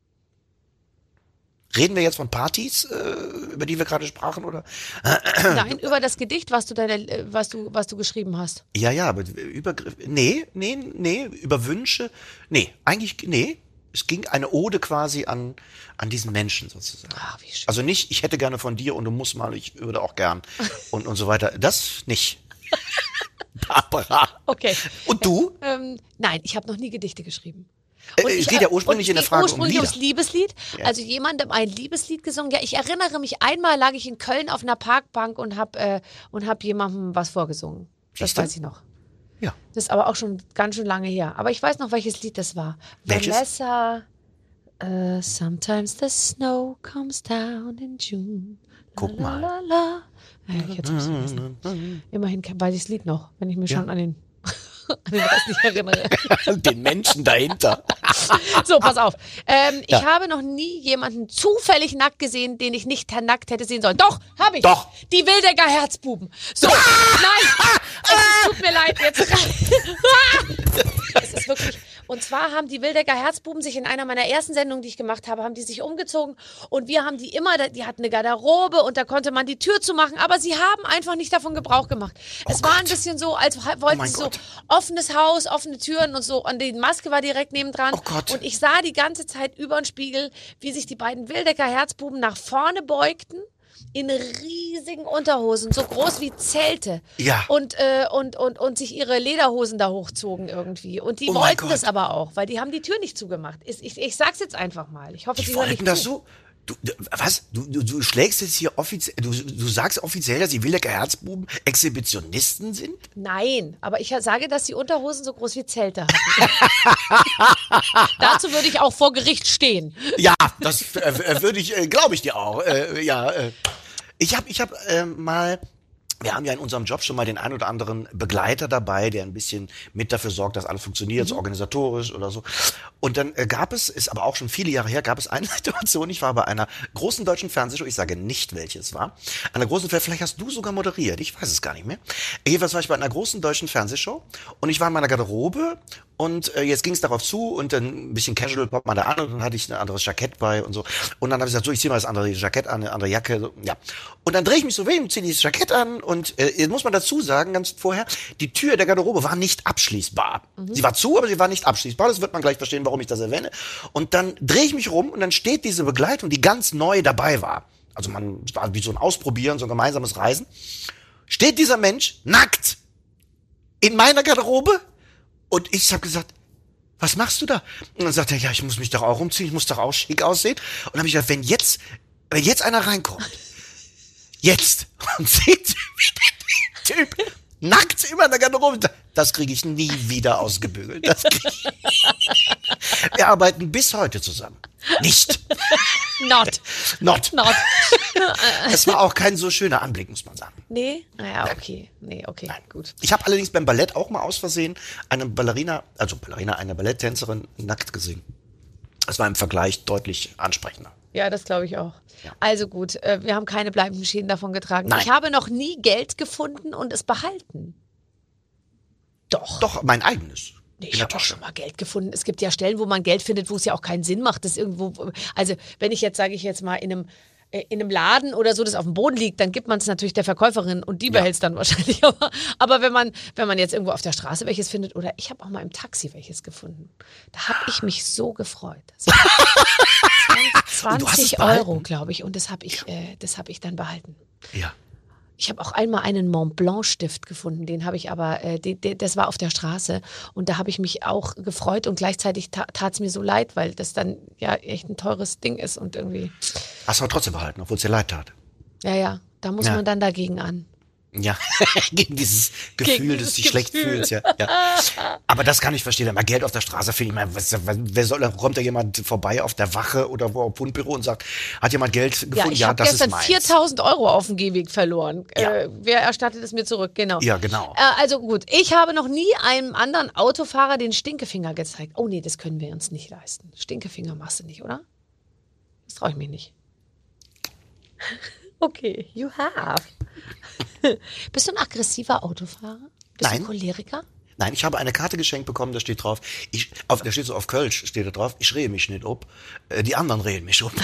Reden wir jetzt von Partys, über die wir gerade sprachen, oder?
Nein, über das Gedicht, was du geschrieben hast.
Ja, aber Übergriff, nee, über Wünsche, nee. Es ging eine Ode quasi an diesen Menschen sozusagen.
Ach, wie schön.
Also nicht, ich hätte gerne von dir und du musst mal, ich würde auch gern und so weiter. Das nicht. Barbara.
Okay.
Und du?
Nein, ich habe noch nie Gedichte geschrieben.
Es geht ja ursprünglich in der Frage
ursprünglich
um
ums Liebeslied.
Ja.
Also jemandem ein Liebeslied gesungen. Ja, ich erinnere mich, einmal lag ich in Köln auf einer Parkbank und hab jemandem was vorgesungen. Das
Siehste?
weiß ich noch.
Ja.
Das ist aber auch schon ganz schön lange her. Aber ich weiß noch, welches Lied das war.
Welches?
Vanessa, sometimes the snow comes down in June.
Guck mal.
La, la, la. Ja, ich hätte es vergessen. Immerhin weiß ich das Lied noch, wenn ich mich schon an den Rest nicht erinnere.
Den Menschen dahinter.
So, pass auf. Ich habe noch nie jemanden zufällig nackt gesehen, den ich nicht nackt hätte sehen sollen. Doch, habe ich.
Doch.
Die Wildecker Herzbuben. So, nein. Es tut mir leid. Jetzt. Es ist wirklich... Und zwar haben die Wildecker Herzbuben sich in einer meiner ersten Sendungen, die ich gemacht habe, haben die sich umgezogen und wir haben die hatten eine Garderobe und da konnte man die Tür zumachen, aber sie haben einfach nicht davon Gebrauch gemacht. Es war ein bisschen so, als wollten sie so offenes Haus, offene Türen und so und die Maske war direkt nebendran.
Oh Gott.
Und ich sah die ganze Zeit über den Spiegel, wie sich die beiden Wildecker Herzbuben nach vorne beugten. In riesigen Unterhosen, so groß wie Zelte.
Ja.
Und sich ihre Lederhosen da hochzogen irgendwie. Und die
Oh mein
wollten das
Gott.
aber auch, weil die haben die Tür nicht zugemacht. Ich sag's jetzt einfach mal. Ich hoffe,
Die
sie hören
wollten
nicht
das
zu.
so? Was? Du schlägst jetzt hier offiziell, du sagst offiziell, dass die Wildecker Herzbuben Exhibitionisten sind?
Nein, aber ich sage, dass die Unterhosen so groß wie Zelte hatten. Dazu würde ich auch vor Gericht stehen.
Ja, das würde ich, glaube ich dir auch. Ich hab mal, wir haben ja in unserem Job schon mal den ein oder anderen Begleiter dabei, der ein bisschen mit dafür sorgt, dass alles funktioniert, so organisatorisch oder so. Und dann ist aber auch schon viele Jahre her, gab es eine Situation, ich war bei einer großen deutschen Fernsehshow, ich sage nicht, welche es war, einer großen, vielleicht hast du sogar moderiert, ich weiß es gar nicht mehr. Jedenfalls war ich bei einer großen deutschen Fernsehshow und ich war in meiner Garderobe und jetzt ging es darauf zu und dann ein bisschen casual kommt man da an und dann hatte ich ein anderes Jackett bei und so. Und dann habe ich gesagt, so, ich ziehe mal das andere Jackett an, eine andere Jacke, so, ja. Und dann drehe ich mich so weh, ziehe dieses Jackett an und jetzt muss man dazu sagen, ganz vorher, die Tür der Garderobe war nicht abschließbar. Sie war zu, aber sie war nicht abschließbar. Das wird man gleich verstehen, warum ich das erwähne. Und dann drehe ich mich rum und dann steht diese Begleitung, die ganz neu dabei war. Also es war wie so ein Ausprobieren, so ein gemeinsames Reisen. Steht dieser Mensch nackt in meiner Garderobe und ich habe gesagt, was machst du da? Und dann sagt er, ja, ich muss mich doch auch umziehen, ich muss doch auch schick aussehen. Und dann habe ich gesagt, wenn jetzt einer reinkommt, jetzt und sieht wie der Typ nackt in meiner Garderobe, das kriege ich nie wieder ausgebügelt. Wir arbeiten bis heute zusammen. Nicht.
Not.
Es war auch kein so schöner Anblick, muss man sagen.
Nee? Naja, okay. Nee, okay,
Nein.
gut.
Ich habe allerdings beim Ballett auch mal aus Versehen eine eine Balletttänzerin nackt gesehen. Das war im Vergleich deutlich ansprechender.
Ja, das glaube ich auch.
Ja.
Also gut, wir haben keine bleibenden Schäden davon getragen.
Nein.
Ich habe noch nie Geld gefunden und es behalten.
Doch, mein eigenes.
Ich habe auch schon mal Geld gefunden. Es gibt ja Stellen, wo man Geld findet, wo es ja auch keinen Sinn macht. Das irgendwo, also wenn ich jetzt, sage ich jetzt mal, in einem Laden oder so, das auf dem Boden liegt, dann gibt man es natürlich der Verkäuferin und die behält es dann wahrscheinlich. Aber wenn man jetzt irgendwo auf der Straße welches findet, oder ich habe auch mal im Taxi welches gefunden, da habe ich mich so gefreut. 20 Euro, glaube ich, und das habe ich dann behalten.
Ja.
Ich habe auch einmal einen Mont Blanc Stift gefunden, den habe ich aber, das war auf der Straße und da habe ich mich auch gefreut und gleichzeitig tat es mir so leid, weil das dann ja echt ein teures Ding ist und irgendwie.
Hast du aber trotzdem behalten, obwohl es dir leid tat.
Ja, da muss man dann dagegen an.
Ja, gegen dieses Gefühl, dass du dich schlecht fühlst. Ja. Aber das kann ich verstehen. Aber Geld auf der Straße finde ich mal, kommt da jemand vorbei auf der Wache oder wo auf Fundbüro und sagt, hat jemand Geld gefunden?
Ich habe gestern 4.000 Euro auf dem Gehweg verloren.
Ja.
Wer erstattet es mir zurück? Genau.
Ja, genau.
Also gut, ich habe noch nie einem anderen Autofahrer den Stinkefinger gezeigt. Oh nee, das können wir uns nicht leisten. Stinkefinger machst du nicht, oder? Das traue ich mich nicht. Okay, you have. Bist du ein aggressiver Autofahrer? Bist du ein Choleriker?
Nein, ich habe eine Karte geschenkt bekommen, da steht drauf, da steht so auf Kölsch, steht da drauf, ich rehe mich nicht ob, die anderen reden mich um.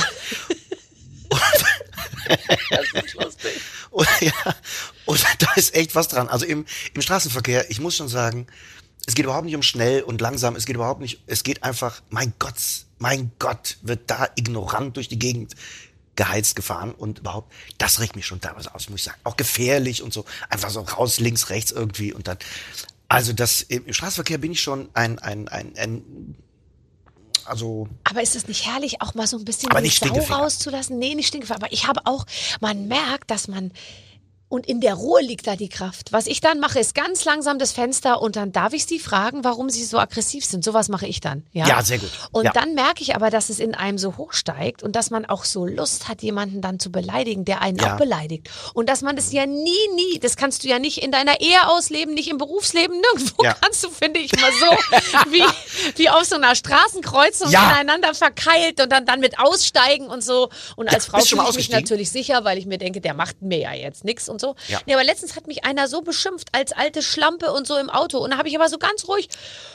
Das ist lustig.
Und da ist echt was dran. Also im Straßenverkehr, ich muss schon sagen, es geht überhaupt nicht um schnell und langsam, es geht einfach, mein Gott, wird da ignorant durch die Gegend geheizt gefahren und überhaupt, das regt mich schon teilweise aus, muss ich sagen. Auch gefährlich und so, einfach so raus, links, rechts irgendwie und dann, also das, im Straßenverkehr bin ich schon also.
Aber ist es nicht herrlich, auch mal so ein bisschen die Sau rauszulassen? Nee, nicht Stinkefinger, aber ich habe auch, man merkt, dass man, und in der Ruhe liegt da die Kraft. Was ich dann mache, ist ganz langsam das Fenster und dann darf ich sie fragen, warum sie so aggressiv sind. Sowas mache ich dann. Ja,
sehr gut.
Und dann merke ich aber, dass es in einem so hochsteigt und dass man auch so Lust hat, jemanden dann zu beleidigen, der einen auch beleidigt. Und dass man das ja nie, das kannst du ja nicht in deiner Ehe ausleben, nicht im Berufsleben, nirgendwo kannst du, finde ich, mal so wie auf so einer Straßenkreuzung ineinander verkeilt und dann mit aussteigen und so. Und als Frau fühle ich mich natürlich sicher, weil ich mir denke, der macht mir ja jetzt nichts und so. Ja. Nee, aber letztens hat mich einer so beschimpft als alte Schlampe und so im Auto. Und da habe ich aber so ganz ruhig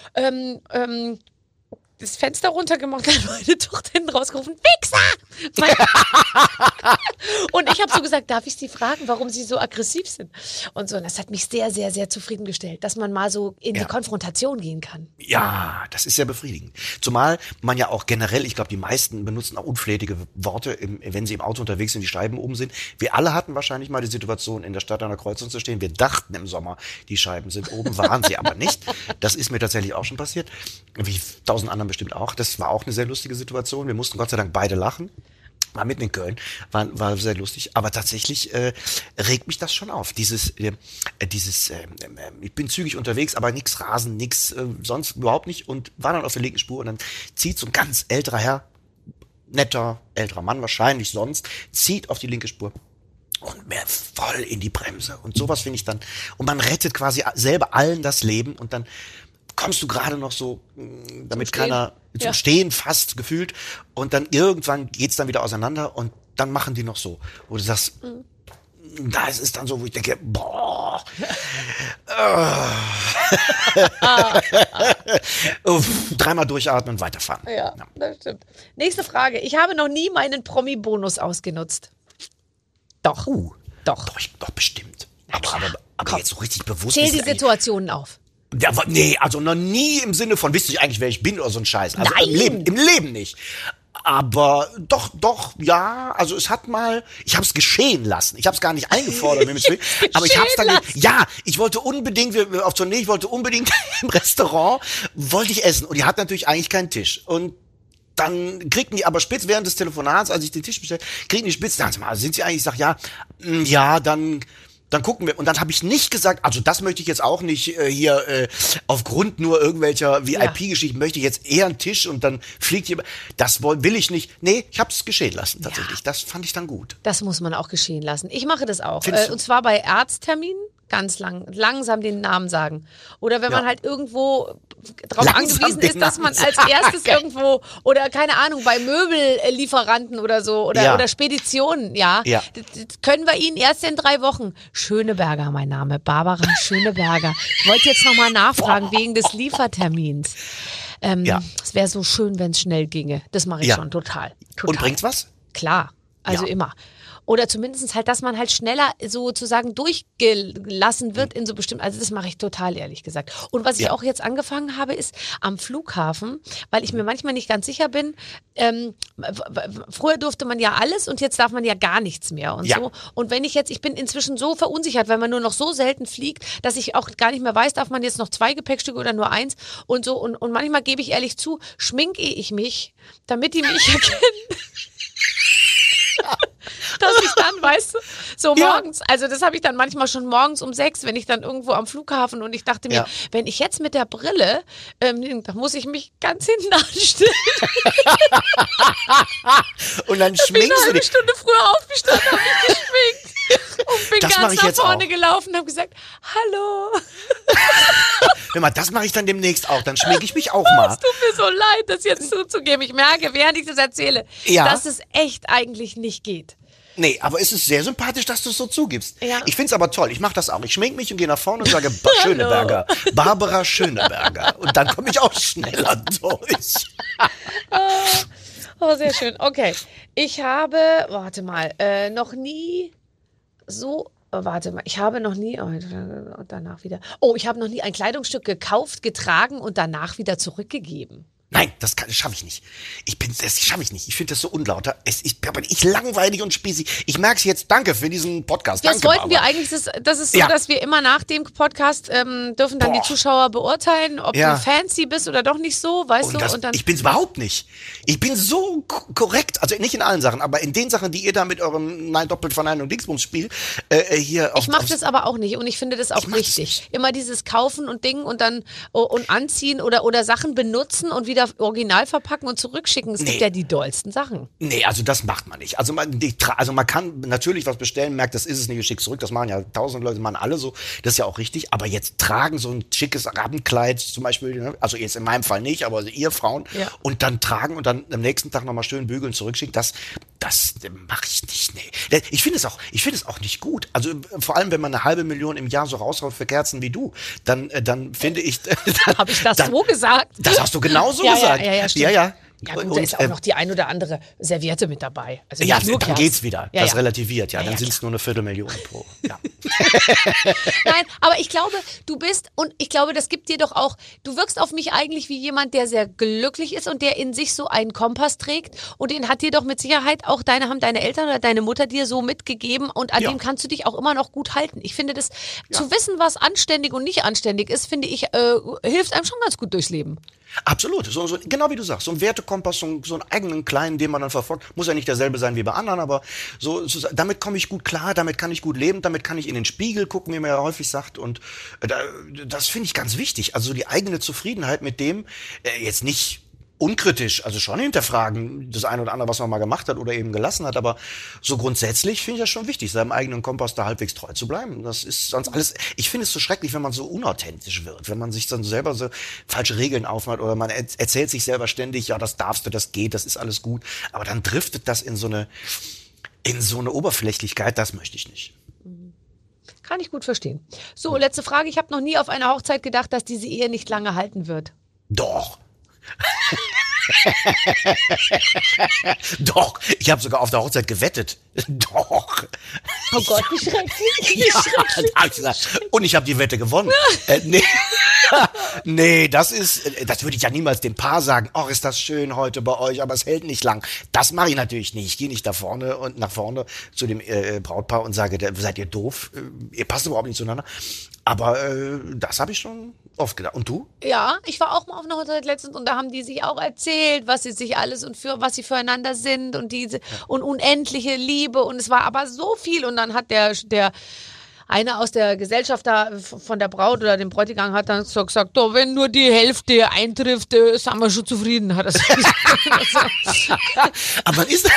das Fenster runtergemacht und meine Tochter hinten rausgerufen, Wichser! Und ich habe so gesagt, darf ich Sie fragen, warum Sie so aggressiv sind? Und so, und das hat mich sehr, sehr, sehr zufriedengestellt, dass man mal so in die Konfrontation gehen kann.
Ja, das ist sehr befriedigend. Zumal man ja auch generell, ich glaube, die meisten benutzen auch unflätige Worte, wenn sie im Auto unterwegs sind, die Scheiben oben sind. Wir alle hatten wahrscheinlich mal die Situation, in der Stadt an der Kreuzung zu stehen. Wir dachten im Sommer, die Scheiben sind oben, waren sie aber nicht. Das ist mir tatsächlich auch schon passiert. Wie 1000 anderen bestimmt auch. Das war auch eine sehr lustige Situation. Wir mussten Gott sei Dank beide lachen. War mitten in Köln, war sehr lustig. Aber tatsächlich regt mich das schon auf. Ich bin zügig unterwegs, aber nix Rasen, nix sonst überhaupt nicht. Und war dann auf der linken Spur und dann zieht so ein ganz älterer Herr, netter, älterer Mann wahrscheinlich sonst, zieht auf die linke Spur. Und mehr voll in die Bremse. Und sowas finde ich dann. Und man rettet quasi selber allen das Leben und dann kommst du gerade noch so, damit keiner zum Stehen fast gefühlt und dann irgendwann geht's dann wieder auseinander und dann machen die noch so, wo du sagst, da ist es dann so, wo ich denke, boah, dreimal durchatmen, weiterfahren.
Ja, das stimmt. Nächste Frage. Ich habe noch nie meinen Promi-Bonus ausgenutzt. Doch. Doch bestimmt. Aber jetzt so richtig bewusst. Zähl die Situationen auf.
Ja, nee, also noch nie im Sinne von, wisst ihr eigentlich, wer ich bin oder so ein Scheiß. Also im Leben nicht. Aber doch, ja, also es hat mal, ich habe es geschehen lassen. Ich habe es gar nicht eingefordert, aber ich habe es dann, ich wollte unbedingt, auf Tournee, im Restaurant, wollte ich essen. Und die hat natürlich eigentlich keinen Tisch. Und dann kriegten die aber spitz während des Telefonats, als ich den Tisch bestellt, kriegen die spitz, sagen sie mal, sind sie eigentlich, ich sag, dann gucken wir. Und dann habe ich nicht gesagt, also das möchte ich jetzt auch nicht aufgrund nur irgendwelcher VIP-Geschichten, möchte ich jetzt eher einen Tisch und dann fliegt jemand. Das will ich nicht. Nee, ich habe es geschehen lassen tatsächlich. Ja. Das fand ich dann gut.
Das muss man auch geschehen lassen. Ich mache das auch. Und zwar bei Arztterminen. ganz langsam den Namen sagen. Oder wenn man halt irgendwo drauf angewiesen ist, dass man als erstes irgendwo, oder keine Ahnung, bei Möbellieferanten oder so, oder Speditionen, das können wir Ihnen erst in 3 Wochen. Schöneberger, mein Name, Barbara Schöneberger. Ich wollte jetzt nochmal nachfragen wegen des Liefertermins. Es wäre so schön, wenn es schnell ginge. Das mache ich schon total.
Und bringt's was?
Klar, also immer. Oder zumindest halt, dass man halt schneller sozusagen durchgelassen wird in so bestimmten, also das mache ich total, ehrlich gesagt. Und was ich auch jetzt angefangen habe, ist am Flughafen, weil ich mir manchmal nicht ganz sicher bin, früher durfte man ja alles und jetzt darf man ja gar nichts mehr und so. Und wenn ich bin inzwischen so verunsichert, weil man nur noch so selten fliegt, dass ich auch gar nicht mehr weiß, darf man jetzt noch 2 Gepäckstücke oder nur 1 und so. Und manchmal gebe ich ehrlich zu, schminke ich mich, damit die mich erkennen. Dass ich dann, weißt du, so morgens, also das habe ich dann manchmal schon morgens um 6, wenn ich dann irgendwo am Flughafen und ich dachte mir, wenn ich jetzt mit der Brille, da muss ich mich ganz hinten anstellen.
Und dann schminkst du dich. Ich bin eine halbe
Stunde früher aufgestanden, habe mich geschminkt und bin ganz nach vorne gelaufen und habe gesagt, hallo.
Hör mal, das mache ich dann demnächst auch, dann schminke ich mich auch mal.
Es tut mir so leid, das jetzt zuzugeben. Ich merke, während ich das erzähle, dass es echt eigentlich nicht geht.
Nee, aber es ist sehr sympathisch, dass du es so zugibst.
Ja.
Ich find's aber toll. Ich mache das auch. Ich schminke mich und gehe nach vorne und sage Schöneberger. Barbara Schöneberger. Und dann komme ich auch schneller durch.
Oh, sehr schön. Okay. Ich habe, noch nie so... ich habe noch nie, danach wieder. Ich habe noch nie ein Kleidungsstück gekauft, getragen und danach wieder zurückgegeben.
Nein, das schaffe ich nicht. Das schaffe ich nicht. Ich finde das so unlauter. Ich langweilig und spießig. Ich merke es jetzt. Danke für diesen Podcast.
Das wollten wir eigentlich. Das ist so, dass wir immer nach dem Podcast dürfen dann die Zuschauer beurteilen, ob du fancy bist oder doch nicht so, weißt du? Und dann
ich bin's überhaupt nicht. Ich bin so korrekt. Also nicht in allen Sachen, aber in den Sachen, die ihr da mit eurem Doppelverneinung Dingsbums spielt, hier
ich mache das aber auch nicht und ich finde das auch richtig. Immer dieses Kaufen und Dingen und dann und anziehen oder Sachen benutzen und wieder original verpacken und zurückschicken. Es gibt ja die dollsten Sachen.
Nee, also das macht man nicht. Also man kann natürlich was bestellen, merkt, das ist es nicht, ich schick's zurück. Das machen ja 1000 Leute, machen alle so. Das ist ja auch richtig. Aber jetzt tragen so ein schickes Abendkleid zum Beispiel, ne? Also jetzt in meinem Fall nicht, aber ihr Frauen. Ja. Und dann tragen und dann am nächsten Tag nochmal schön bügeln, zurückschicken, das mache ich nicht. Nee. Ich finde es auch nicht gut. Also vor allem, wenn man 500.000 im Jahr so raushaut für Kerzen wie du, dann finde ich...
Habe ich das so gesagt?
Das hast du genauso gesagt.
Ja, stimmt.
Ja.
Ja gut, da ist auch noch die ein oder andere Serviette mit dabei. Also
dann geht's wieder. Das relativiert, dann sind es nur 250.000 pro. Ja.
Nein, aber ich glaube, du bist, und ich glaube, das gibt dir doch auch, du wirkst auf mich eigentlich wie jemand, der sehr glücklich ist und der in sich so einen Kompass trägt und den hat dir doch mit Sicherheit auch haben deine Eltern oder deine Mutter dir so mitgegeben und an dem kannst du dich auch immer noch gut halten. Ich finde das, zu wissen, was anständig und nicht anständig ist, finde ich, hilft einem schon ganz gut durchs Leben.
Absolut, so, genau wie du sagst, so ein Wertekompass, so einen eigenen kleinen, den man dann verfolgt, muss ja nicht derselbe sein wie bei anderen, aber so damit komme ich gut klar, damit kann ich gut leben, damit kann ich in den Spiegel gucken, wie man ja häufig sagt, und das finde ich ganz wichtig, also die eigene Zufriedenheit mit dem, jetzt nicht unkritisch, also schon hinterfragen, das eine oder andere, was man mal gemacht hat oder eben gelassen hat, aber so grundsätzlich finde ich das schon wichtig, seinem eigenen Kompass da halbwegs treu zu bleiben. Das ist sonst alles, ich finde es so schrecklich, wenn man so unauthentisch wird, wenn man sich dann selber so falsche Regeln aufmacht oder man erzählt sich selber ständig, ja, das darfst du, das geht, das ist alles gut, aber dann driftet das in so eine Oberflächlichkeit, das möchte ich nicht.
Kann ich gut verstehen. So, letzte Frage, ich habe noch nie auf eine Hochzeit gedacht, dass diese Ehe nicht lange halten wird.
Doch. Doch, ich habe sogar auf der Hochzeit gewettet. Doch.
Oh Gott, wie schrecklich.
Und ich habe die Wette gewonnen. Nee, das würde ich ja niemals dem Paar sagen. Oh, ist das schön heute bei euch, aber es hält nicht lang. Das mache ich natürlich nicht. Ich gehe nicht nach vorne zu dem Brautpaar und sage, seid ihr doof? Ihr passt überhaupt nicht zueinander. Aber das habe ich schon oft gedacht. Und du?
Ja, ich war auch mal auf einer Hochzeit letztens und da haben die sich auch erzählt, was sie sich alles und was sie füreinander sind und diese und unendliche Liebe und es war aber so viel und dann hat der einer aus der Gesellschaft da von der Braut oder dem Bräutigam hat dann so gesagt, oh, wenn nur die Hälfte eintrifft, sind wir schon zufrieden, hat er so gesagt.
Aber man ist,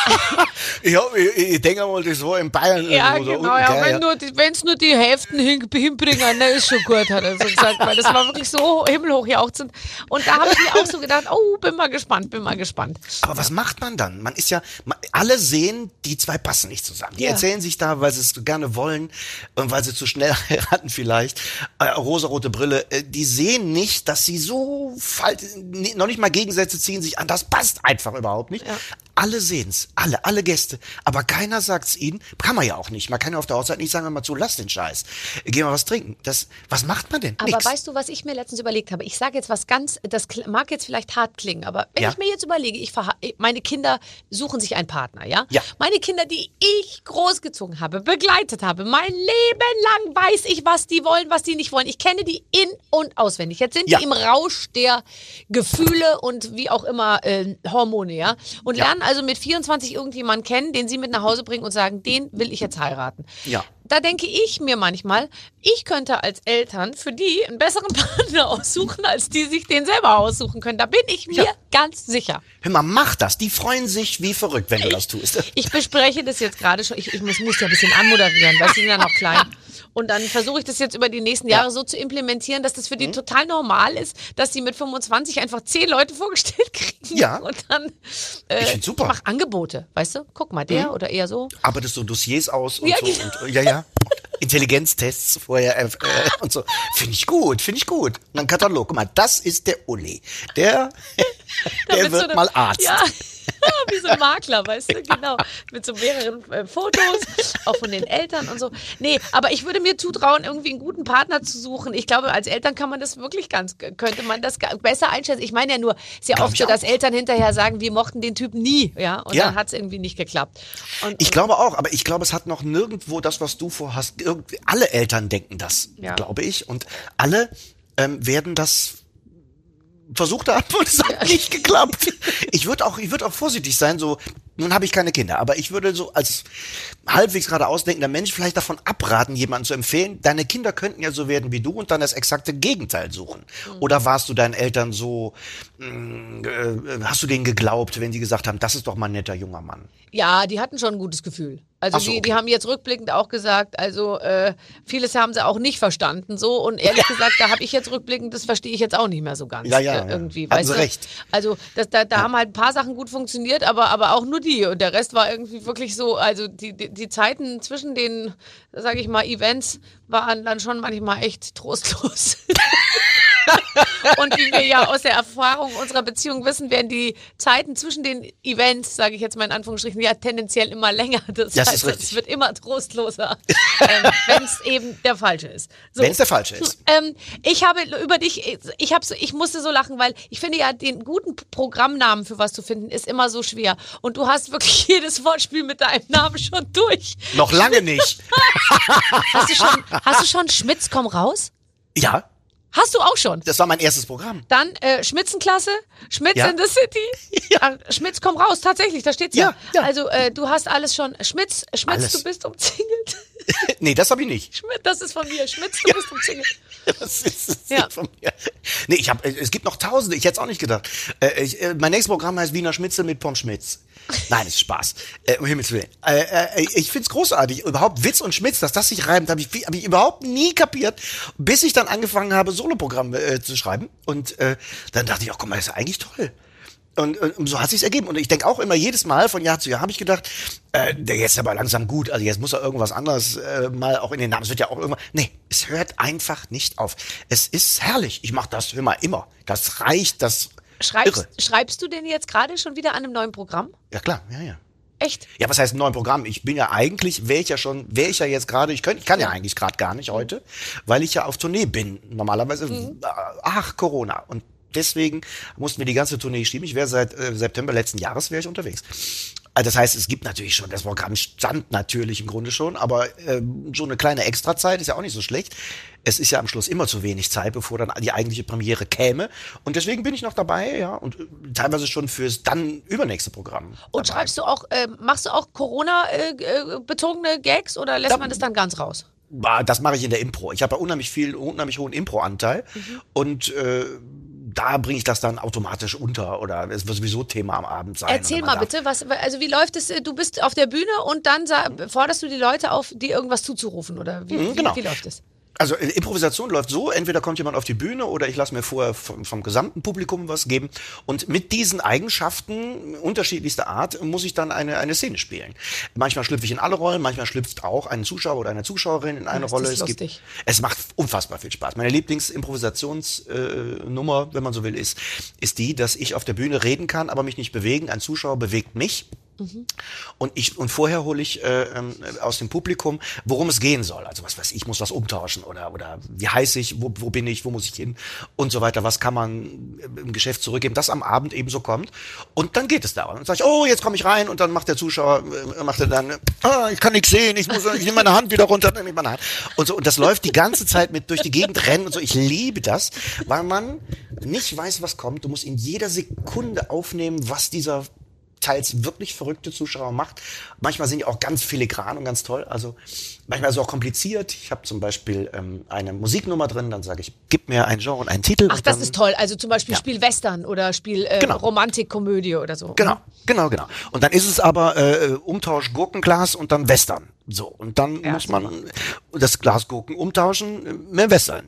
ich denke mal, das war in Bayern.
Ja,
oder
genau, wenn es nur die Hälften hinbringen, dann ist schon gut, hat er so gesagt, weil das war wirklich so himmelhoch jauchzend. Und da habe ich mir auch so gedacht, oh, bin mal gespannt.
Aber was macht man dann? Man ist ja, alle sehen, die zwei passen nicht zusammen. Die erzählen sich da, weil sie es gerne wollen und weil sie zu schnell heiraten vielleicht, rosarote Brille, die sehen nicht, dass sie so noch nicht mal Gegensätze ziehen sich an, das passt einfach überhaupt nicht. Ja. Alle sehen's, alle Gäste, aber keiner sagt's ihnen, kann man ja auch nicht. Man kann ja auf der Hochzeit nicht sagen, hör mal zu, lass den Scheiß. Geh mal was trinken. Was macht man denn?
Aber
Nix.
weißt du, was ich mir letztens überlegt habe? Ich sage jetzt was das mag jetzt vielleicht hart klingen, aber wenn ich mir jetzt überlege, meine Kinder suchen sich einen Partner, ja? Meine Kinder, die ich großgezogen habe, begleitet habe, mein Leben lang weiß ich, was die wollen, was die nicht wollen. Ich kenne die in- und auswendig. Jetzt sind die im Rausch der Gefühle und wie auch immer Hormone, ja? Und lernen also mit 24 irgendjemanden kennen, den sie mit nach Hause bringen und sagen, den will ich jetzt heiraten. Ja. Da denke ich mir manchmal, ich könnte als Eltern für die einen besseren Partner aussuchen, als die sich den selber aussuchen können. Da bin ich mir ganz sicher.
Hör mal, mach das. Die freuen sich wie verrückt, wenn du das tust.
Ich bespreche das jetzt gerade schon. Ich muss ja ein bisschen anmoderieren, weil sie sind ja noch klein. Und dann versuche ich das jetzt über die nächsten Jahre so zu implementieren, dass das für die total normal ist, dass sie mit 25 einfach 10 Leute vorgestellt kriegen. Ja. Und dann
ich find's super.
Mach Angebote, weißt du? Guck mal, der oder eher so.
Arbeitest so Dossiers aus und so. Und, Intelligenztests vorher und so. Finde ich gut. Und dann Katalog. Guck mal, das ist der Uli. Der wird mal Arzt.
Ja. Wie so ein Makler, weißt du, genau. Mit so mehreren Fotos, auch von den Eltern und so. Nee, aber ich würde mir zutrauen, irgendwie einen guten Partner zu suchen. Ich glaube, als Eltern kann man das wirklich könnte man das besser einschätzen. Ich meine ja nur, ist ja oft so, dass Eltern hinterher sagen, wir mochten den Typen nie, ja, und dann hat es irgendwie nicht geklappt.
Ich glaube auch, aber ich glaube, es hat noch nirgendwo das, was du vorhast. Alle Eltern denken das, glaube ich, und alle werden das versucht haben und es hat nicht geklappt. Ich würde auch vorsichtig sein, so, nun habe ich keine Kinder, aber ich würde so als halbwegs gerade ausdenkender Mensch vielleicht davon abraten, jemanden zu empfehlen, deine Kinder könnten ja so werden wie du und dann das exakte Gegenteil suchen. Oder warst du deinen Eltern so, hast du denen geglaubt, wenn die gesagt haben, das ist doch mal ein netter junger Mann?
Ja, die hatten schon ein gutes Gefühl. Also die haben jetzt rückblickend auch gesagt, also vieles haben sie auch nicht verstanden so und ehrlich gesagt, da habe ich jetzt rückblickend, das verstehe ich jetzt auch nicht mehr so ganz irgendwie.
Hatten sie recht.
Also da haben halt ein paar Sachen gut funktioniert, aber auch nur die und der Rest war irgendwie wirklich so, also die Zeiten zwischen den, sage ich mal, Events waren dann schon manchmal echt trostlos. Und wie wir ja aus der Erfahrung unserer Beziehung wissen, werden die Zeiten zwischen den Events, sage ich jetzt mal in Anführungsstrichen, ja tendenziell immer länger. Das heißt, es wird immer trostloser, wenn es eben der Falsche ist. So.
Wenn es der Falsche ist.
Ich habe über dich, ich musste so lachen, weil ich finde ja, den guten Programmnamen für was zu finden, ist immer so schwer. Und du hast wirklich jedes Wortspiel mit deinem Namen schon durch.
Noch lange nicht.
Hast du schon Schmitz, komm raus?
Ja.
Hast du auch schon? Das
war mein erstes Programm.
Dann Schmitzenklasse, Schmitz in the City. Ja. Schmitz, komm raus, tatsächlich, da steht's ja. Also du hast alles schon. Schmitz, alles. Du bist umzingelt.
Nee, das habe ich nicht.
Schmitz, das ist von mir. Schmitz, du bist umzingelt.
Das ist von mir. Nee, es gibt noch Tausende, ich hätte es auch nicht gedacht. Mein nächstes Programm heißt Wiener Schnitzel mit Pommes Schmitz. Nein, ist Spaß. Um Himmels Willen. Ich find's großartig. Überhaupt Witz und Schmitz, dass das sich reimt, habe ich überhaupt nie kapiert, bis ich dann angefangen habe, Soloprogramme zu schreiben. Und dann dachte ich, guck mal, das ist eigentlich toll. Und so hat sich's ergeben. Und ich denke auch immer, jedes Mal von Jahr zu Jahr habe ich gedacht, der jetzt aber langsam gut, also jetzt muss er irgendwas anderes mal auch in den Namen. Es wird ja auch irgendwann. Nee, es hört einfach nicht auf. Es ist herrlich. Ich mache das immer. Das reicht, das
Schreibst du denn jetzt gerade schon wieder an einem neuen Programm?
Ja klar, ja.
Echt?
Ja, was heißt ein neues Programm? Ich bin ja eigentlich, wäre ich ja jetzt gerade, ich kann ja eigentlich gerade gar nicht heute, weil ich ja auf Tournee bin. Normalerweise, Corona. Und deswegen mussten wir die ganze Tournee schieben. Ich wäre seit September letzten Jahres wäre ich unterwegs. Also das heißt, es gibt natürlich schon, das Programm stand natürlich im Grunde schon, aber so eine kleine Extrazeit ist ja auch nicht so schlecht. Es ist ja am Schluss immer zu wenig Zeit, bevor dann die eigentliche Premiere käme. Und deswegen bin ich noch dabei, ja, und teilweise schon fürs dann übernächste Programm.
Und schreibst du auch, machst du auch Corona-bezogene Gags oder lässt man das dann ganz raus?
Das mache ich in der Impro. Ich habe unheimlich hohen Impro-Anteil und da bringe ich das dann automatisch unter oder es wird sowieso Thema am Abend sein.
Erzähl mal bitte, also wie läuft es? Du bist auf der Bühne und dann forderst du die Leute auf, dir irgendwas zuzurufen oder wie läuft es?
Also Improvisation läuft so, entweder kommt jemand auf die Bühne oder ich lasse mir vorher vom gesamten Publikum was geben und mit diesen Eigenschaften unterschiedlichster Art muss ich dann eine Szene spielen. Manchmal schlüpfe ich in alle Rollen, manchmal schlüpft auch ein Zuschauer oder eine Zuschauerin in eine Rolle. Es macht unfassbar viel Spaß. Meine Lieblingsimprovisationsnummer, wenn man so will, ist die, dass ich auf der Bühne reden kann, aber mich nicht bewegen. Ein Zuschauer bewegt mich. Und vorher hole ich aus dem Publikum, worum es gehen soll. Also was weiß ich, muss was umtauschen oder wie heiß ich, wo bin ich, wo muss ich hin und so weiter. Was kann man im Geschäft zurückgeben, das am Abend eben so kommt. Und dann geht es da. Und dann sage ich, oh, jetzt komme ich rein und dann macht der Zuschauer, ich kann nichts sehen, ich nehme meine Hand wieder runter, nehme ich meine Hand. Und so, und das läuft die ganze Zeit mit durch die Gegend rennen und so. Ich liebe das, weil man nicht weiß, was kommt. Du musst in jeder Sekunde aufnehmen, was dieser teils wirklich verrückte Zuschauer macht. Manchmal sind die auch ganz filigran und ganz toll. Also manchmal ist es auch kompliziert. Ich habe zum Beispiel eine Musiknummer drin, dann sage ich, gib mir ein Genre und einen Titel.
Ach, das ist toll. Also zum Beispiel Spiel Western oder Spiel Romantikkomödie oder so.
Genau. Und dann ist es aber Umtausch Gurkenglas und dann Western. So, und dann muss man das Glas Gurken umtauschen, mehr Western.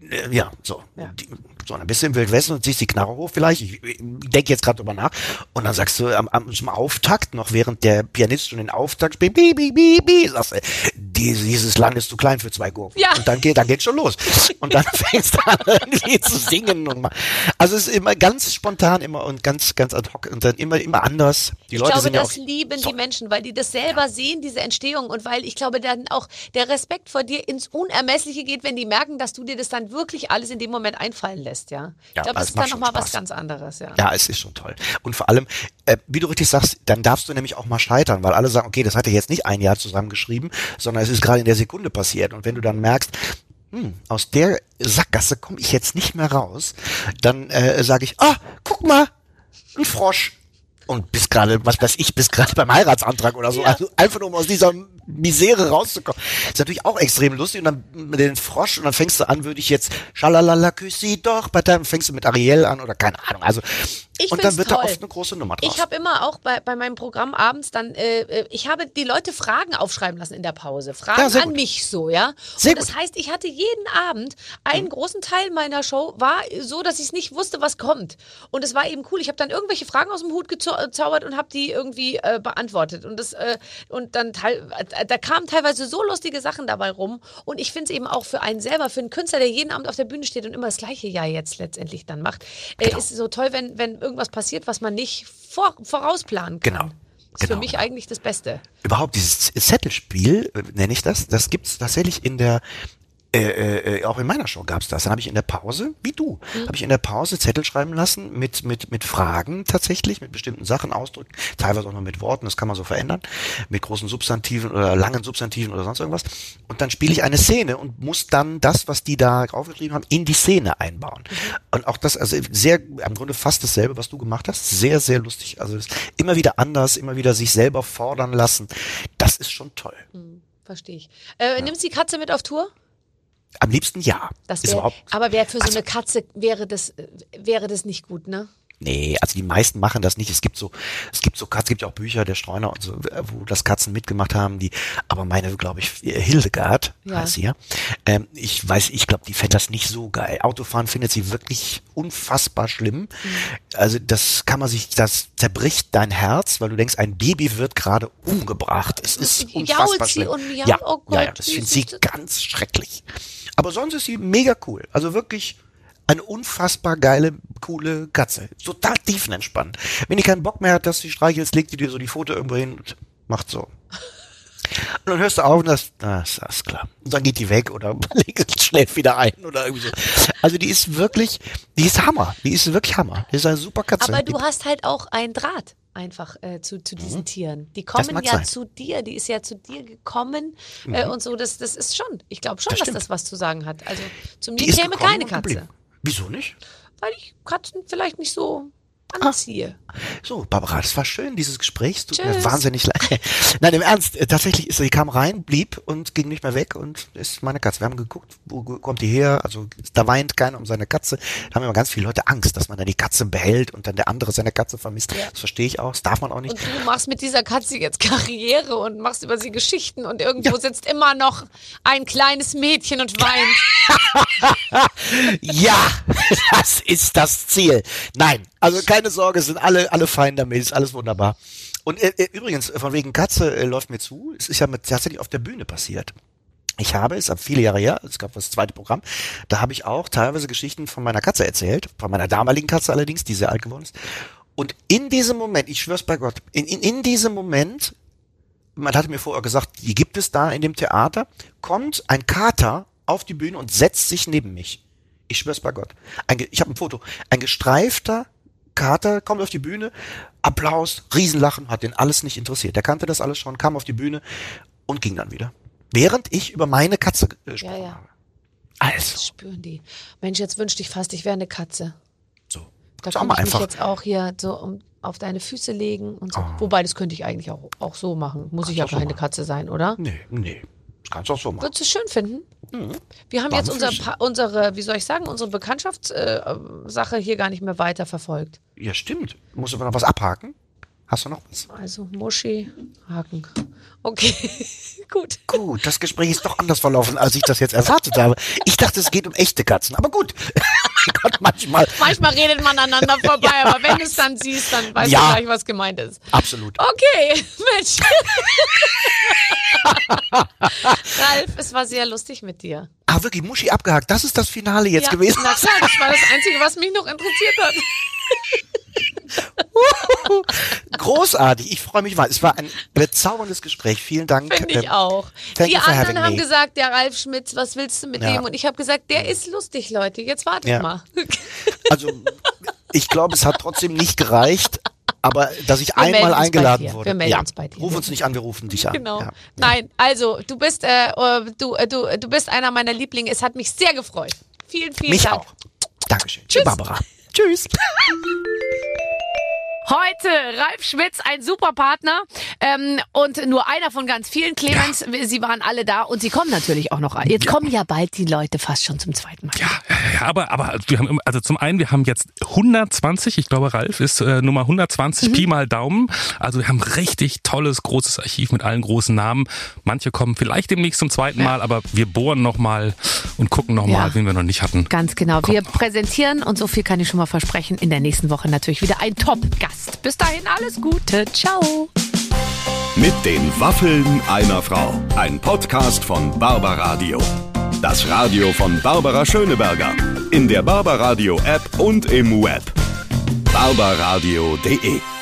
So. Ja. So ein bisschen Wild West und ziehst die Knarre hoch vielleicht. Ich denke jetzt gerade drüber nach. Und dann sagst du zum Auftakt, noch während der Pianist schon den Auftakt spielt, sagst du, dieses Land ist zu klein für 2 Gurken. Ja. Und dann geht's schon los. Und dann fängst du an, irgendwie zu singen. Also es ist immer ganz spontan immer und ganz, ganz ad hoc und dann immer anders.
Ich glaube, das lieben die Menschen, weil die das selber sehen, diese Entstehung. Und weil ich glaube, dann auch der Respekt vor dir ins Unermessliche geht, wenn die merken, dass du dir das dann wirklich alles in dem Moment einfallen lässt. Ja, ich glaube, das ist dann nochmal was ganz anderes.
Ja, es ist schon toll. Und vor allem, wie du richtig sagst, dann darfst du nämlich auch mal scheitern, weil alle sagen, okay, das hat er jetzt nicht ein Jahr zusammengeschrieben, sondern es ist gerade in der Sekunde passiert. Und wenn du dann merkst, aus der Sackgasse komme ich jetzt nicht mehr raus, dann sage ich, guck mal, ein Frosch. Und bis gerade beim Heiratsantrag oder so. Ja. Also einfach nur um aus dieser Misere rauszukommen. Ist natürlich auch extrem lustig. Und dann mit den Frosch und dann fängst du an, würde ich jetzt Schalalala, küss sie doch, dann fängst du mit Ariel an oder keine Ahnung. Also und dann wird da oft eine große Nummer draus.
Ich habe immer auch bei meinem Programm abends dann, ich habe die Leute Fragen aufschreiben lassen in der Pause. Fragen an mich so, ja. Und das heißt, ich hatte jeden Abend einen großen Teil meiner Show war so, dass ich nicht wusste, was kommt. Und es war eben cool. Ich habe dann irgendwelche Fragen aus dem Hut gezaubert und habe die irgendwie beantwortet. Und dann da kamen teilweise so lustige Sachen dabei rum. Und ich finde es eben auch für einen selber, für einen Künstler, der jeden Abend auf der Bühne steht und immer das gleiche Jahr jetzt letztendlich dann macht, ist es so toll, wenn irgendwas passiert, was man nicht vorausplanen kann.
Genau.
Das ist für mich eigentlich das Beste.
Überhaupt dieses Zettelspiel, nenne ich das gibt's tatsächlich in der auch in meiner Show gab's das. Dann habe ich in der Pause, wie du, habe ich in der Pause Zettel schreiben lassen mit Fragen tatsächlich, mit bestimmten Sachen ausdrücken, teilweise auch noch mit Worten, das kann man so verändern, mit großen Substantiven oder langen Substantiven oder sonst irgendwas. Und dann spiele ich eine Szene und muss dann das, was die da aufgeschrieben haben, in die Szene einbauen. Und auch das, also im Grunde fast dasselbe, was du gemacht hast, sehr, sehr lustig. Also immer wieder anders, immer wieder sich selber fordern lassen. Das ist schon toll.
Verstehe ich. Nimmst du die Katze mit auf Tour?
Am liebsten ja.
Aber für so eine Katze wäre das nicht gut, ne?
Nee, also die meisten machen das nicht. Es gibt Katzen, es gibt ja auch Bücher, der Streuner und so, wo das Katzen mitgemacht haben, aber meine, glaube ich, Hildegard heißt sie ja. Ich glaube, die fände das nicht so geil. Autofahren findet sie wirklich unfassbar schlimm. Also das zerbricht dein Herz, weil du denkst, ein Baby wird gerade umgebracht. Es ist unfassbar schlimm. Oh Gott, das findet sie ganz schrecklich. Aber sonst ist sie mega cool. Also wirklich eine unfassbar geile, coole Katze. Total tiefenentspannt. Wenn die keinen Bock mehr hat, dass sie streichelst, legt die dir so die Pfote irgendwo hin und macht so. Und dann hörst du auf und das ist klar. Und dann geht die weg oder schläft wieder ein oder irgendwie so. Also die ist Hammer. Die ist wirklich Hammer. Die ist eine super Katze.
Aber du hast halt auch einen Draht einfach zu diesen Tieren. Die kommen ja zu dir, die ist ja zu dir gekommen und so. Das ist schon, ich glaube schon, dass das was zu sagen hat. Also zu mir käme keine Katze.
Wieso nicht?
Weil ich Katzen vielleicht nicht so anziehe.
So, Barbara, das war schön, dieses Gespräch. Es tut mir wahnsinnig leid. Nein, im Ernst, tatsächlich sie kam rein, blieb und ging nicht mehr weg und ist meine Katze. Wir haben geguckt, wo kommt die her? Also da weint keiner um seine Katze. Da haben immer ganz viele Leute Angst, dass man dann die Katze behält und dann der andere seine Katze vermisst. Ja. Das verstehe ich auch, das darf man auch nicht.
Und du machst mit dieser Katze jetzt Karriere und machst über sie Geschichten und irgendwo sitzt immer noch ein kleines Mädchen und weint.
Ja, das ist das Ziel. Nein, also keine Sorge, sind alle fein damit, ist alles wunderbar. Und übrigens, von wegen Katze läuft mir zu, es ist ja tatsächlich auf der Bühne passiert. Ich habe es, viele Jahre her, es gab das zweite Programm, da habe ich auch teilweise Geschichten von meiner Katze erzählt, von meiner damaligen Katze allerdings, die sehr alt geworden ist. Und in diesem Moment, ich schwör's bei Gott, in diesem Moment, man hatte mir vorher gesagt, die gibt es da in dem Theater, kommt ein Kater auf die Bühne und setzt sich neben mich. Ich schwör's bei Gott. Ich habe ein Foto. Ein gestreifter Kater kommt auf die Bühne, Applaus, Riesenlachen, hat den alles nicht interessiert. Der kannte das alles schon, kam auf die Bühne und ging dann wieder. Während ich über meine Katze gesprochen habe. Also.
Das spüren die. Mensch, jetzt wünschte ich fast, ich wäre eine Katze.
So.
Da könnte ich mich jetzt auch hier so auf deine Füße legen und so. Wobei, das könnte ich eigentlich auch so machen. Muss ich ja keine Katze sein, oder?
Nee. Das kannst du auch so machen.
Würdest du es schön finden? Mhm. Wir haben jetzt unsere, wie soll ich sagen, unsere Bekanntschaftssache hier gar nicht mehr weiter verfolgt.
Ja, stimmt. Musst du noch was abhaken? Hast du noch was?
Also Muschi, Haken. Okay, gut.
Gut, das Gespräch ist doch anders verlaufen, als ich das jetzt erwartet habe. Ich dachte, es geht um echte Katzen, aber gut. Gott, manchmal
redet man aneinander vorbei, aber wenn du es dann siehst, dann weißt du gleich, was gemeint ist.
Absolut.
Okay, Mensch. Ralf, es war sehr lustig mit dir.
Ah, wirklich, Muschi abgehakt. Das ist das Finale jetzt gewesen.
Na klar, das war das Einzige, was mich noch interessiert hat.
Großartig, ich freue mich mal. Es war ein bezauberndes Gespräch. Vielen Dank.
Finde ich auch. Die anderen haben gesagt, der Ralf Schmitz, was willst du mit dem? Und ich habe gesagt, der ist lustig, Leute. Jetzt wartet mal.
Also, ich glaube, es hat trotzdem nicht gereicht. Aber dass ich einmal eingeladen wurde.
Wir melden uns bei dir.
Ruf uns nicht an, wir rufen dich an.
Genau. Ja. Nein, also du bist du bist einer meiner Lieblinge. Es hat mich sehr gefreut. Vielen, vielen
Dank.
Mich
auch. Dankeschön. Tschüss, Barbara. Tschüss.
Heute Ralf Schmitz, ein super Partner und nur einer von ganz vielen. Clemens, Sie waren alle da und Sie kommen natürlich auch noch. Jetzt kommen ja bald die Leute fast schon zum zweiten Mal.
Ja, aber wir haben, also zum einen, wir haben jetzt 120, ich glaube Ralf ist Nummer 120, Pi mal Daumen. Also wir haben richtig tolles, großes Archiv mit allen großen Namen. Manche kommen vielleicht demnächst zum zweiten Mal, aber wir bohren nochmal und gucken nochmal, wen wir noch nicht hatten.
Ganz genau. Wir präsentieren, und so viel kann ich schon mal versprechen, in der nächsten Woche natürlich wieder ein Top-Gast. Bis dahin alles Gute. Ciao.
Mit den Waffeln einer Frau. Ein Podcast von Barbaradio. Das Radio von Barbara Schöneberger. In der Barbaradio App und im Web. barbaradio.de